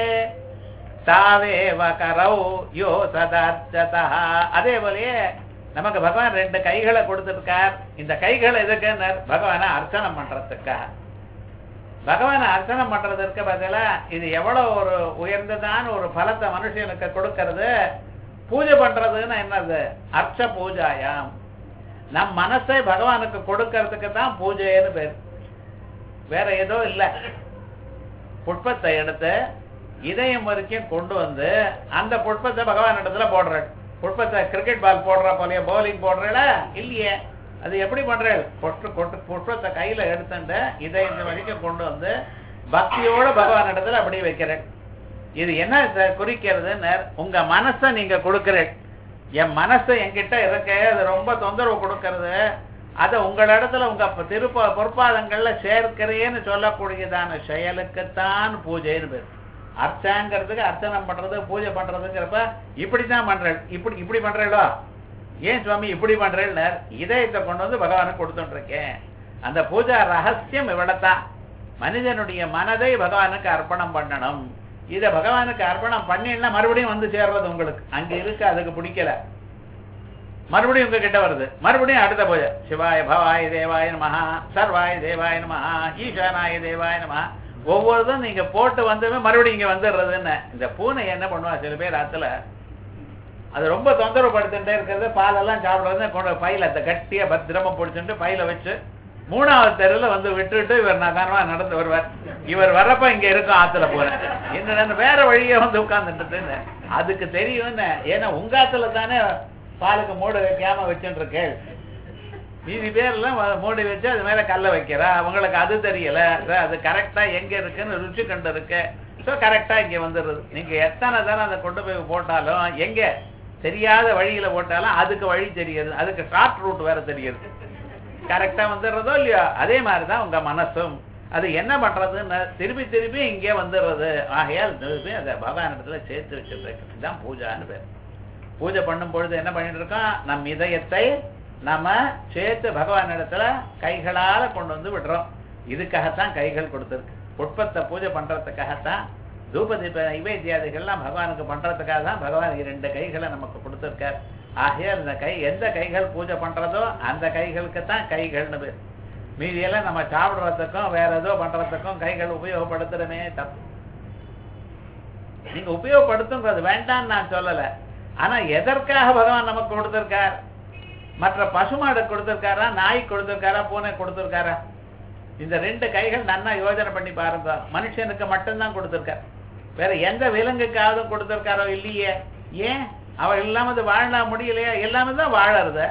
தாவேவ கரௌ யோ சதார்ச்சதா. அதே போலயே நமக்கு பகவான் ரெண்டு கைகளை கொடுத்திருக்கார். இந்த கைகள் எதுக்கு? பகவானை அர்ச்சனை பண்றதுக்காக. பகவானை அர்ச்சனை பண்றதுக்கு பதிலா இது எவ்வளவு ஒரு உயர்ந்ததான ஒரு பலத்தை மனுஷனுக்கு கொடுக்கறது. பூஜை பண்றதுன்னு என்னது? அர்ச்ச பூஜாயாம். நம் மனசை பகவானுக்கு கொடுக்கறதுக்கு தான் பூஜைன்னு பேர், வேற ஏதோ இல்லை. புஷ்பத்தை எடுத்து இதயம் வரைக்கும் கொண்டு வந்து அந்த புஷ்பத்தை பகவான் இடத்துல போடுற. புஷ்பத்தை கிரிக்கெட் பால் போடுற போலயே பவுலிங் போடுறல இல்லையே, அது எப்படி பண்றேன்? புஷ்பத்தை கையில எடுத்துட்டு இதயம் வரைக்கும் கொண்டு வந்து பக்தியோட பகவான் இடத்துல அப்படியே வைக்கிறேன். இது என்ன குறிக்கிறதுன்னு, உங்க மனசை நீங்க கொடுக்கிறேன். என் மனசு என்கிட்ட இருக்க அது ரொம்ப தொந்தரவு கொடுக்கறது, அதை உங்களிடத்துல உங்க திருப்ப பொற்பாதங்கள்ல சேர்க்கிறேன்னு சொல்லக்கூடியதான செயலுக்குத்தான் பூஜைன்னு பேர். அர்ச்சாங்கிறதுக்கு அர்ச்சனம் பண்றது பூஜை பண்றதுங்கிறப்ப இப்படித்தான் பண்றேன், இப்படி இப்படி பண்றேளோ, ஏன் சுவாமி இப்படி பண்றேன்னு இதயத்தை கொண்டு வந்து பகவானுக்கு கொடுத்துட்டு இருக்கேன். அந்த பூஜா ரகசியம் இவ்வளவுதான். மனிதனுடைய மனதை பகவானுக்கு அர்ப்பணம் பண்ணணும். இத பகவானுக்கு அர்ப்பணம் பண்ணினா மறுபடியும் வந்து சேர்றது உங்களுக்கு. அங்க இருக்கு, அதுக்கு பிடிக்கல, மறுபடியும் உங்க கிட்ட வருது, மறுபடியும் அடுத்த பூஜை. சிவாய பவாய தேவாய நமஹ, சர்வாய தேவாய நமஹ, ஈசானாய தேவாய நமஹ. ஒவ்வொருதும் நீங்க போட்டு வந்ததுமே மறுபடியும் இங்க வந்துடுறதுன்னு. இந்த பூனை என்ன பண்ணுவா, சில பேர் ஆத்துல அது ரொம்ப தொந்தரவு படுத்துட்டே இருக்கிறது, பாலெல்லாம் சாப்பிடுறது கொண்டு பையில அந்த கட்டியா பத்திரமா பிடிச்சுட்டு பையில வச்சு மூணாவது தெருவில் வந்து விட்டுட்டு இவர் நகரமா நடந்து வருவார். இவர் வர்றப்ப இங்க இருக்கும் ஆத்துல போறேன் என்ன வேற வழியே வந்து உட்கார்ந்துட்டு. அதுக்கு தெரியும், ஏன்னா உங்க ஆத்துல தானே பாலுக்கு மூடு வைக்காம வச்சுட்டு இருக்கேள். மீதி பேர்லாம் மூடி வச்சு அது மேல கல்ல வைக்கிறா, அவங்களுக்கு அது தெரியல. அது கரெக்டா எங்க இருக்குன்னு ருச்சி கண்டு இருக்கு. ஸோ கரெக்டா இங்க வந்துடுறது. நீங்க எத்தனை தானே அதை கொண்டு போய் போட்டாலும், எங்க தெரியாத வழியில போட்டாலும் அதுக்கு வழி தெரியுது, அதுக்கு ஷார்ட் ரூட் வேற தெரியுது, கரெக்டா வந்துடுறதோ இல்லையோ. அதே மாதிரிதான் உங்க மனசும். அது என்ன பண்றதுன்னு திருப்பி திருப்பி இங்கே வந்துடுறது. ஆகையால் திருப்பி அதை பகவான் இடத்துல சேர்த்து வச்சிருக்க இதுதான் பூஜான்னு பேர். பூஜை பண்ணும் பொழுது என்ன பண்ணிட்டு இருக்கோம், நம் இதயத்தை நம்ம சேர்த்து பகவான் இடத்துல கைகளால கொண்டு வந்து விடுறோம். இதுக்காகத்தான் கைகள் கொடுத்துருக்கு. புஷ்பத்தை பூஜை பண்றதுக்காகத்தான், தூப தீப நைவேத்தியாதிகள்லாம் பகவானுக்கு பண்றதுக்காக தான் பகவான் இரண்டு கைகளை நமக்கு கொடுத்துருக்கார். ஆகையால் இந்த கை எந்த கைகள் பூஜை பண்றதோ அந்த கைகளுக்கு தான் கைகள்னு பேர். மீதியெல்லாம் நம்ம சாப்பிடுறதுக்கும் வேற ஏதோ பண்றதுக்கும் கைகள் உபயோகப்படுத்துறமே தப்பு. நீங்க உபயோகப்படுத்துங்கிறது வேண்டான்னு நான் சொல்லல. ஆனா எதற்காக பகவான் நமக்கு கொடுத்திருக்கார்? மற்ற பசுமாடு கொடுத்திருக்காரா, நாய் கொடுத்திருக்காரா, பூனை கொடுத்திருக்காரா? இந்த ரெண்டு கைகள் நன்னா யோஜனை பண்ணி பாருங்க. மனுஷனுக்கு மட்டும்தான் கொடுத்திருக்கார், வேற எந்த விலங்குக்காவது கொடுத்திருக்காரோ இல்லையே. ஏன் அவ இல்லாம வாழ முடியலையா? எல்லாமே தான் வாழறது.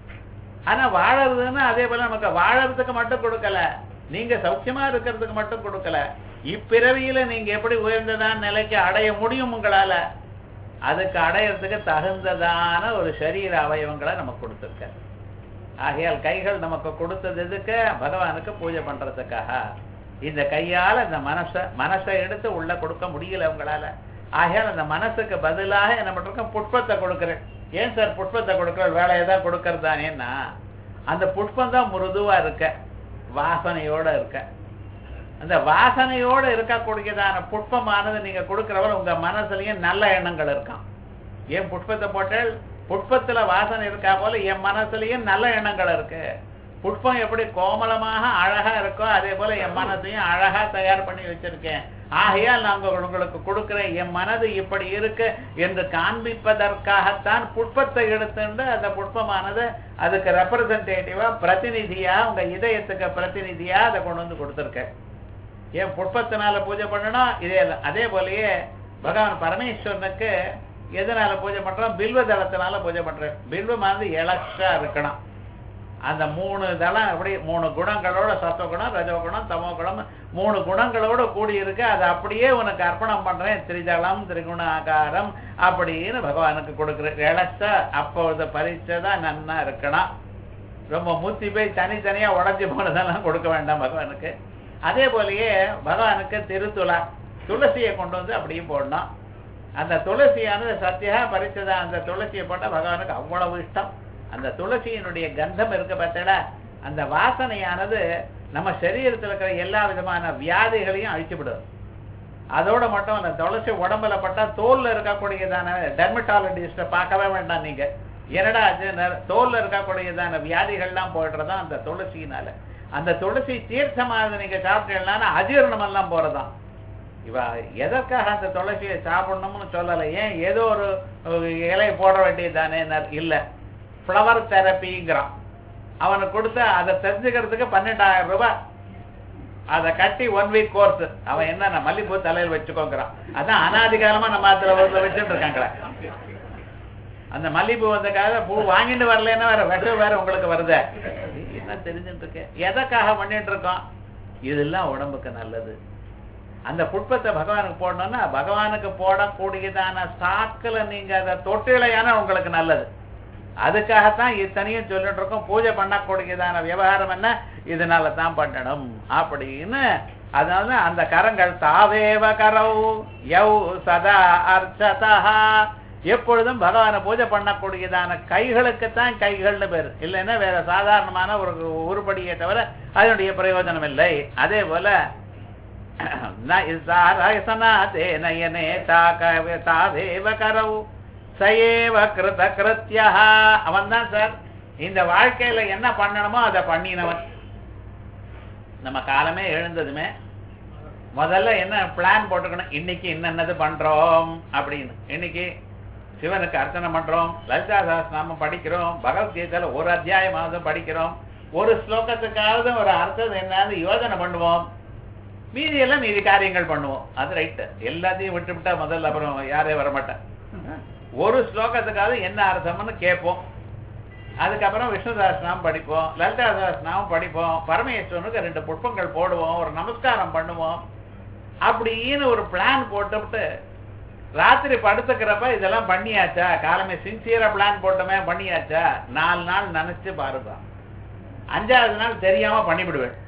ஆனா வாழறதுன்னா அதே போல நமக்கு வாழறதுக்கு மட்டும் கொடுக்கல, நீங்க சௌக்கியமா இருக்கிறதுக்கு மட்டும் கொடுக்கல. இப்பிறவியில நீங்க எப்படி உயர்ந்ததான நிலைக்கு அடைய முடியும் உங்களால, அதுக்கு அடையறதுக்கு தகுந்ததான ஒரு சரீர அவயவங்களை நமக்கு கொடுத்திருக்க. ஆகையால் கைகள் நமக்கு கொடுத்தது எதுக்கு? பகவானுக்கு பூஜை பண்றதுக்காக. இந்த கையால இந்த மனச மனசை எடுத்து உள்ள கொடுக்க முடியல உங்களால. ஆகையால் அந்த மனசுக்கு பதிலாக என்ன பண்றோம், புஷ்பத்தை கொடுக்குறேன். ஏன் சார் புஷ்பத்தை கொடுக்குற, வேலையை தான் கொடுக்கறதானேன்னா அந்த புஷ்பம் தான் மிருதுவா இருக்க, வாசனையோட இருக்க. அந்த வாசனையோட இருக்கக்கூடியதான புஷ்பமானது நீங்க கொடுக்கிறவரை உங்க மனசுலயும் நல்ல எண்ணங்கள் இருக்கான். ஏன் புஷ்பத்தை போட்டால் புஷ்பத்துல வாசனை இருக்கா போல என் மனசுலயும் நல்ல எண்ணங்கள் இருக்கு. புஷ்பம் எப்படி கோமலமாக அழகா இருக்கோ அதே போல என் மனசையும் அழகா தயார் பண்ணி வச்சிருக்கேன். ஆகையால் நாங்கள் உங்களுக்கு கொடுக்கிறேன், என் மனது இப்படி இருக்கு என்று காண்பிப்பதற்காகத்தான் புஷ்பத்தை எடுத்துட்டு அந்த புஷ்பமானது அதுக்கு ரெப்ரசன்டேட்டிவா பிரதிநிதியா உங்க இதயத்துக்கு பிரதிநிதியா அதை கொண்டு வந்து கொடுத்துருக்கேன். ஏன் புஷ்பத்தினால பூஜை பண்ணணும்? இதே அதே போலயே பகவான் பரமேஸ்வரனுக்கு எதனால பூஜை பண்றோம்? பில்வ தளத்தினால பூஜை பண்றேன். பில்வமானது இலக்ஷா இருக்கணும். அந்த மூணு தளம் அப்படி மூணு குணங்களோட, சத்துவகுணம், ரஜோகுணம், தமோ குணம், மூணு குணங்களோட கூடி இருக்கு. அதை அப்படியே உனக்கு அர்ப்பணம் பண்றேன், திரிதளம் திரிகுண ஆகாரம் அப்படின்னு பகவானுக்கு கொடுக்குறேன். இலச்சா அப்போது பறிச்சதான் நன்னா இருக்கணும். ரொம்ப மூத்தி போய் தனித்தனியா உடஞ்சி போனதெல்லாம் கொடுக்க வேண்டாம் பகவானுக்கு. அதே போலயே பகவானுக்கு திருத்துளா துளசியை கொண்டு வந்து அப்படியும் போடணும். அந்த துளசியானது சத்தியா பறிச்சதா அந்த துளசியை போட்டா பகவானுக்கு அவ்வளவு இஷ்டம். அந்த துளசியினுடைய கந்தம் இருக்க பார்த்தா அந்த வாசனையானது நம்ம சரீரத்தில் இருக்கிற எல்லா விதமான வியாதிகளையும் அழிச்சுவிடும். அதோட மட்டும் அந்த துளசி உடம்புல பட்டா தோல்ல இருக்கக்கூடியதான டெர்மட்டாலஜிஸ்ட பார்க்கவே வேண்டாம் நீங்க. என்னடா தோல்ல இருக்கக்கூடியதான வியாதிகள்லாம் போயிடுறதா அந்த துளசியினால. அந்த துளசி தீர்த்தமாக நீங்க சாப்பிட்டீங்கன்னா அஜீரணம் எல்லாம் போறதான். இவ எதற்காக அந்த துளசியை சாப்பிடணும்னு சொல்லலை. ஏன் ஏதோ ஒரு இலை போட வேண்டியதானே இல்ல, ஃப்ளவர் தெரப்பிங்கிறான். அவனுக்கு கொடுத்த அதை தெரிஞ்சுக்கிறதுக்கு பன்னெண்டாயிரம் ரூபாய் அதை கட்டி ஒன் வீக் கோர்ஸ். அவன் என்ன மல்லிப்பூ தலையில் வச்சுக்கோங்கிறான். அதான் அனாதிகாலமா நம்ம அதுல வச்சுட்டு இருக்காங்களே. அந்த மல்லிப்பூ வந்தக்காக பூ வாங்கிட்டு வரலன்னா வேற விஷம் வேற உங்களுக்கு வருது. என்ன தெரிஞ்சுட்டு இருக்கு, எதற்காக பண்ணிட்டு இருக்கோம்? இதெல்லாம் உடம்புக்கு நல்லது. அந்த புஷ்பத்தை பகவானுக்கு போடணும்னா பகவானுக்கு போடக்கூடியதான சாக்குல நீங்க அதை தொட்டிலையான உங்களுக்கு நல்லது. அதுக்காகத்தான் இத்தனையும் சொல்லிட்டு இருக்கோம். பூஜை பண்ணக்கூடியதான விவகாரம் என்ன, இதனால தான் பண்ணணும் அப்படின்னு அதனால அந்த கரங்கள் தாவேவ கரவு யௌ சதா அர்ச்சதா, எப்பொழுதும் பகவானை பூஜை பண்ணக்கூடியதான கைகளுக்குத்தான் கைகள்னு பேர். இல்லைன்னா வேற சாதாரணமான ஒரு உருப்படியை தவிர அதனுடைய பிரயோஜனம் இல்லை. அதே போல நயனே தாவேவ கரவு சயேவ கிருத கிருத்யா, அவன் தான் சார் இந்த வாழ்க்கையில என்ன பண்ணணுமோ அதை பண்ணினவன். நம்ம காலமே எழுந்ததுமே முதல்ல என்ன பிளான் போட்டுக்கணும், இன்னைக்கு என்னென்னது பண்றோம் அப்படின்னு. இன்னைக்கு சிவனுக்கு அர்ச்சனை பண்றோம், லலிதா சஹஸ்ரநாமம் படிக்கிறோம், பகவத்கீதையில ஒரு அத்தியாயமாவது படிக்கிறோம், ஒரு ஸ்லோகத்துக்காவது ஒரு அர்த்தம் என்னன்னு யோசனை பண்ணுவோம், மீதி எல்லாம் மீதி காரியங்கள் பண்ணுவோம். அது ரைட்டு. எல்லாத்தையும் விட்டு விட்டா முதல்ல அப்புறம் யாரே வரமாட்டேன். ஒரு ஸ்லோகத்துக்காவது என்ன அர்த்தம்னு கேட்போம். அதுக்கப்புறம் விஷ்ணு சஹஸ்ரநாமம் படிப்போம், லலிதா சஹஸ்ரநாமம் படிப்போம், பரமேஸ்வரனுக்கு ரெண்டு புஷ்பங்கள் போடுவோம், ஒரு நமஸ்காரம் பண்ணுவோம். அப்படின்னு ஒரு பிளான் போட்டுவிட்டு ராத்திரி படுத்துக்கிறப்ப இதெல்லாம் பண்ணியாச்சா, காலமே சின்சியரா பிளான் போட்டோமே பண்ணியாச்சா, நாலு நாள் நினைச்சு பாருங்க, அஞ்சாவது நாள் தெரியாம பண்ணிவிடுவேன்.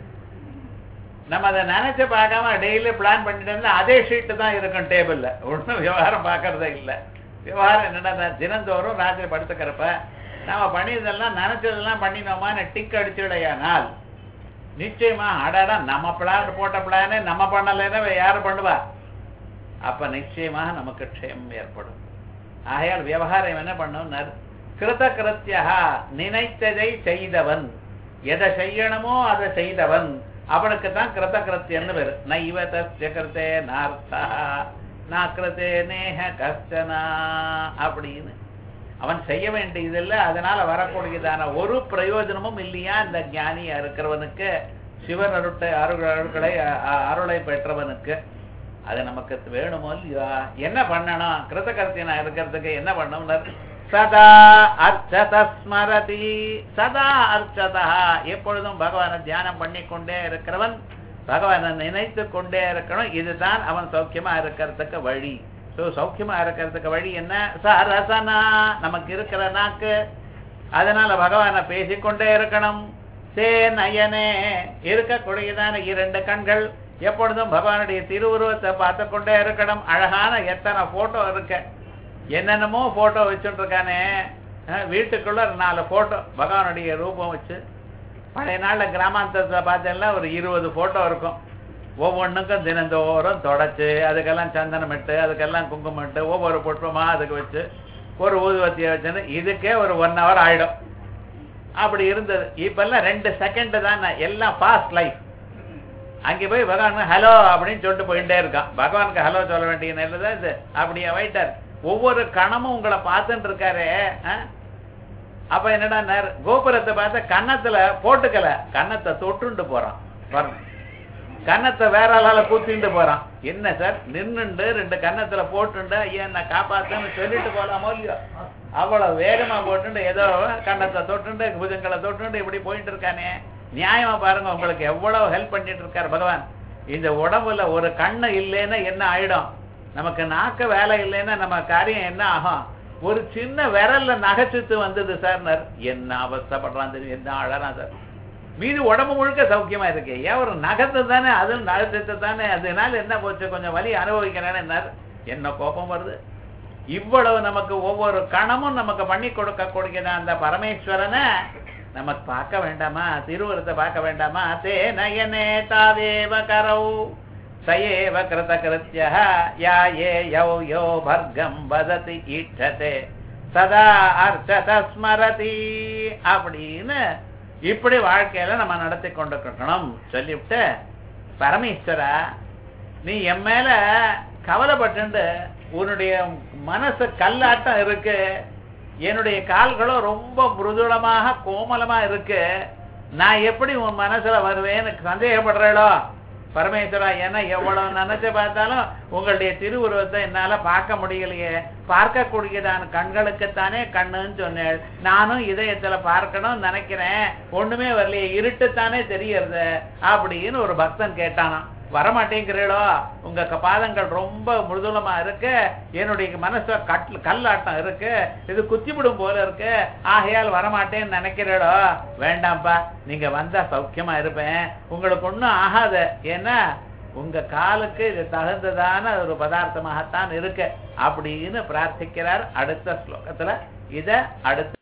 நம்ம அதை நினைச்சு பார்க்காம டெய்லி பிளான் பண்ணிட்டு இருந்தா அதே ஷீட்டு தான் இருக்கும் டேபிள்ல, ஒன்றும் விவகாரம் பார்க்கறதே இல்லை. விவகாரம் என்னன்னா தினந்தோறும் ராத்திரி படுத்துக்கிறப்ப நம்ம பண்ணியதெல்லாம் நினைச்சதெல்லாம் பண்ணினோமான்னு டிக் அடிச்சுடையானால் நிச்சயமா அடாடா நம்ம பிளான் போட்ட பிளானே நம்ம பண்ணலைன்னா யாரு பண்ணுவா? அப்ப நிச்சயமாக நமக்கு க்ஷேமம் ஏற்படும். ஆகையால் விவகாரம் என்ன பண்ணும், கிருத கிருத்தியா, நினைத்ததை செய்தவன், எதை செய்யணுமோ அதை செய்தவன், அவனுக்கு தான் கிருத கிருத்தியன்னு பேரு. நைவ தஸ்ய கிருத்தே நார்த்தா நா கிருத்தே நேஹ கஷ்டனா அப்படின்னு அவன் செய்ய வேண்டியதில்லை. அதனால வரக்கூடியதான ஒரு பிரயோஜனமும் இல்லையா இந்த ஞானியா இருக்கிறவனுக்கு, சிவன் அருட்டை அருளை அருளை பெற்றவனுக்கு. அது நமக்கு வேணுமோ இல்லையா? என்ன பண்ணணும்? கிருதகர்த்தியனா இருக்கிறதுக்கு என்ன பண்ணணும்? சதா அர்ச்சத ஸ்மரதி, சதா அர்ச்சதா, எப்பொழுதும் பகவானை தியானம் பண்ணி கொண்டே இருக்கிறவன் பகவானை நினைத்து கொண்டே இருக்கணும். இதுதான் அவன் சௌக்கியமா இருக்கிறதுக்கு வழி. சௌக்கியமா இருக்கிறதுக்கு வழி என்ன? சரசனா, நமக்கு இருக்கிற நாக்கு, அதனால பகவானை பேசிக்கொண்டே இருக்கணும். சே நயனே, இருக்கக்கூடியதான இரண்டு கண்கள் எப்பொழுதும் பகவானுடைய திருவுருவத்தை பார்த்து கொண்டே இருக்கணும். அழகான எத்தனை போட்டோ இருக்க, என்னென்னமோ போட்டோ வச்சுட்டு இருக்கானே, வீட்டுக்குள்ள நாலு போட்டோ பகவானுடைய ரூபம் வச்சு. பழைய நாள்ல கிராமாந்தரத்தை பார்த்தேன்னா ஒரு இருபது போட்டோ இருக்கும். ஒவ்வொன்றுக்கும் தினந்தோறும் தொடச்சு அதுக்கெல்லாம் சந்தனம் இட்டு அதுக்கெல்லாம் குங்குமம் இட்டு ஒவ்வொரு புஷ்பமா அதுக்கு வச்சு ஒரு ஊதுவத்தியை வச்சுன்னு இதுக்கே ஒரு ஒன் ஹவர் ஆயிடும். அப்படி இருந்தது. இப்பெல்லாம் ரெண்டு செகண்ட் தான், எல்லாம் ஃபாஸ்ட் லைஃப். அங்கே போய் பகவான் ஹலோ அப்படின்னு சொல்லிட்டு போயிட்டே இருக்கான். பகவானுக்கு ஹலோ சொல்ல வேண்டிய நிலைதான் இது. அப்படியே வைட்டார். ஒவ்வொரு கணமும் உங்களை பார்த்துட்டு இருக்காரு. அப்ப என்னடா கோபுரத்தை பார்த்த கன்னத்துல போட்டுக்கல, கன்னத்தை தொட்டுண்டு போறான். கன்னத்தை வேற ஆளால கூத்திட்டு போறான். என்ன சார் நின்னுண்டு ரெண்டு கன்னத்துல போட்டுண்டு ஐயா நான் காப்பாத்துன்னு சொல்லிட்டு போலாமோ இல்லையோ, அவ்வளவு வேகமா போட்டுண்டு ஏதோ கன்னத்தை தொட்டுண்டு புஜங்களை தொட்டுண்டு இப்படி போயிட்டு இருக்கானே. நியாயமா பாருங்க, உங்களுக்கு எவ்வளவு ஹெல்ப் பண்ணிட்டு இருக்காரு பகவான். இந்த உடம்புல ஒரு கண்ணு இல்லைன்னா என்ன ஆயிடும், நமக்கு நாக்க வேலை இல்லைன்னா நம்ம காரியம் என்ன ஆகும். ஒரு சின்ன விரல்ல நகைச்சுத்து வந்தது சார், என்ன அவஸ்தப்படுறான் தெரியும், என்ன அழறான் சார். மீது உடம்பு முழுக்க சௌக்கியமா இருக்கு, ஏன் ஒரு நகத்தை தானே, அதுவும் நகத்தை தானே, அதனால என்ன போச்சு கொஞ்சம் வலி அனுபவிக்கிறேன்னு என்ன கோபம் வருது. இவ்வளவு நமக்கு ஒவ்வொரு கணமும் நமக்கு பண்ணி கொடுக்க கொடுக்கிற அந்த பரமேஸ்வரனை நமக்கு பார்க்க வேண்டாமா, திருவுருவத்தை பார்க்க வேண்டாமா. தே நயனே தாவேவ கரௌ சயேவ கிருத கிருத்யா யா ஏ யௌ யோ பர்கம் வததி ஈட்சதே சதா அர்ச்சத ஸ்மரதி அப்படின்னு இப்படி வாழ்க்கையில நம்ம நடத்தி கொண்டு இருக்கணும் சொல்லிவிட்டு, பரமேஸ்வரா நீ என் மேல கவலைப்பட்டு உன்னுடைய மனசு கல்லாட்டம் இருக்கு, என்னுடைய கால்களும் ரொம்ப மிருதுளமாக கோமலமா இருக்கு, நான் எப்படி உன் மனசுல வருவேன்னு சந்தேகப்படுறோ பரமேஸ்வரா. ஏன்னா எவ்வளவு நினைச்சு பார்த்தாலும் உங்களுடைய திருவுருவத்தை என்னால பார்க்க முடியலையே. பார்க்கக்கூடியதான கண்களுக்குத்தானே கண்ணுன்னு சொன்னேன், நானும் இதயத்துல பார்க்கணும் நினைக்கிறேன், ஒண்ணுமே வரலையே, இருட்டுத்தானே தெரியறது அப்படின்னு ஒரு பக்தன் கேட்டானாம். வரமாட்டேங்கிறீளோ, உங்க பாதங்கள் ரொம்ப மிருதுலமா இருக்கு, என்னுடைய மனசு கட்ல கல்லாட்டம் இருக்கு, இது குத்திவிடும் போல இருக்கு, ஆகையால் வரமாட்டேன்னு நினைக்கிறீளோ, வேண்டாம்ப்பா, நீங்க வந்தா சௌக்கியமா இருப்பேன், உங்களுக்கு ஒண்ணும் ஆகாத, ஏன்னா உங்க காலுக்கு இது தகுந்ததான ஒரு பதார்த்தமாகத்தான் இருக்கு அப்படின்னு பிரார்த்திக்கிறார் அடுத்த ஸ்லோகத்துல. இத அடுத்த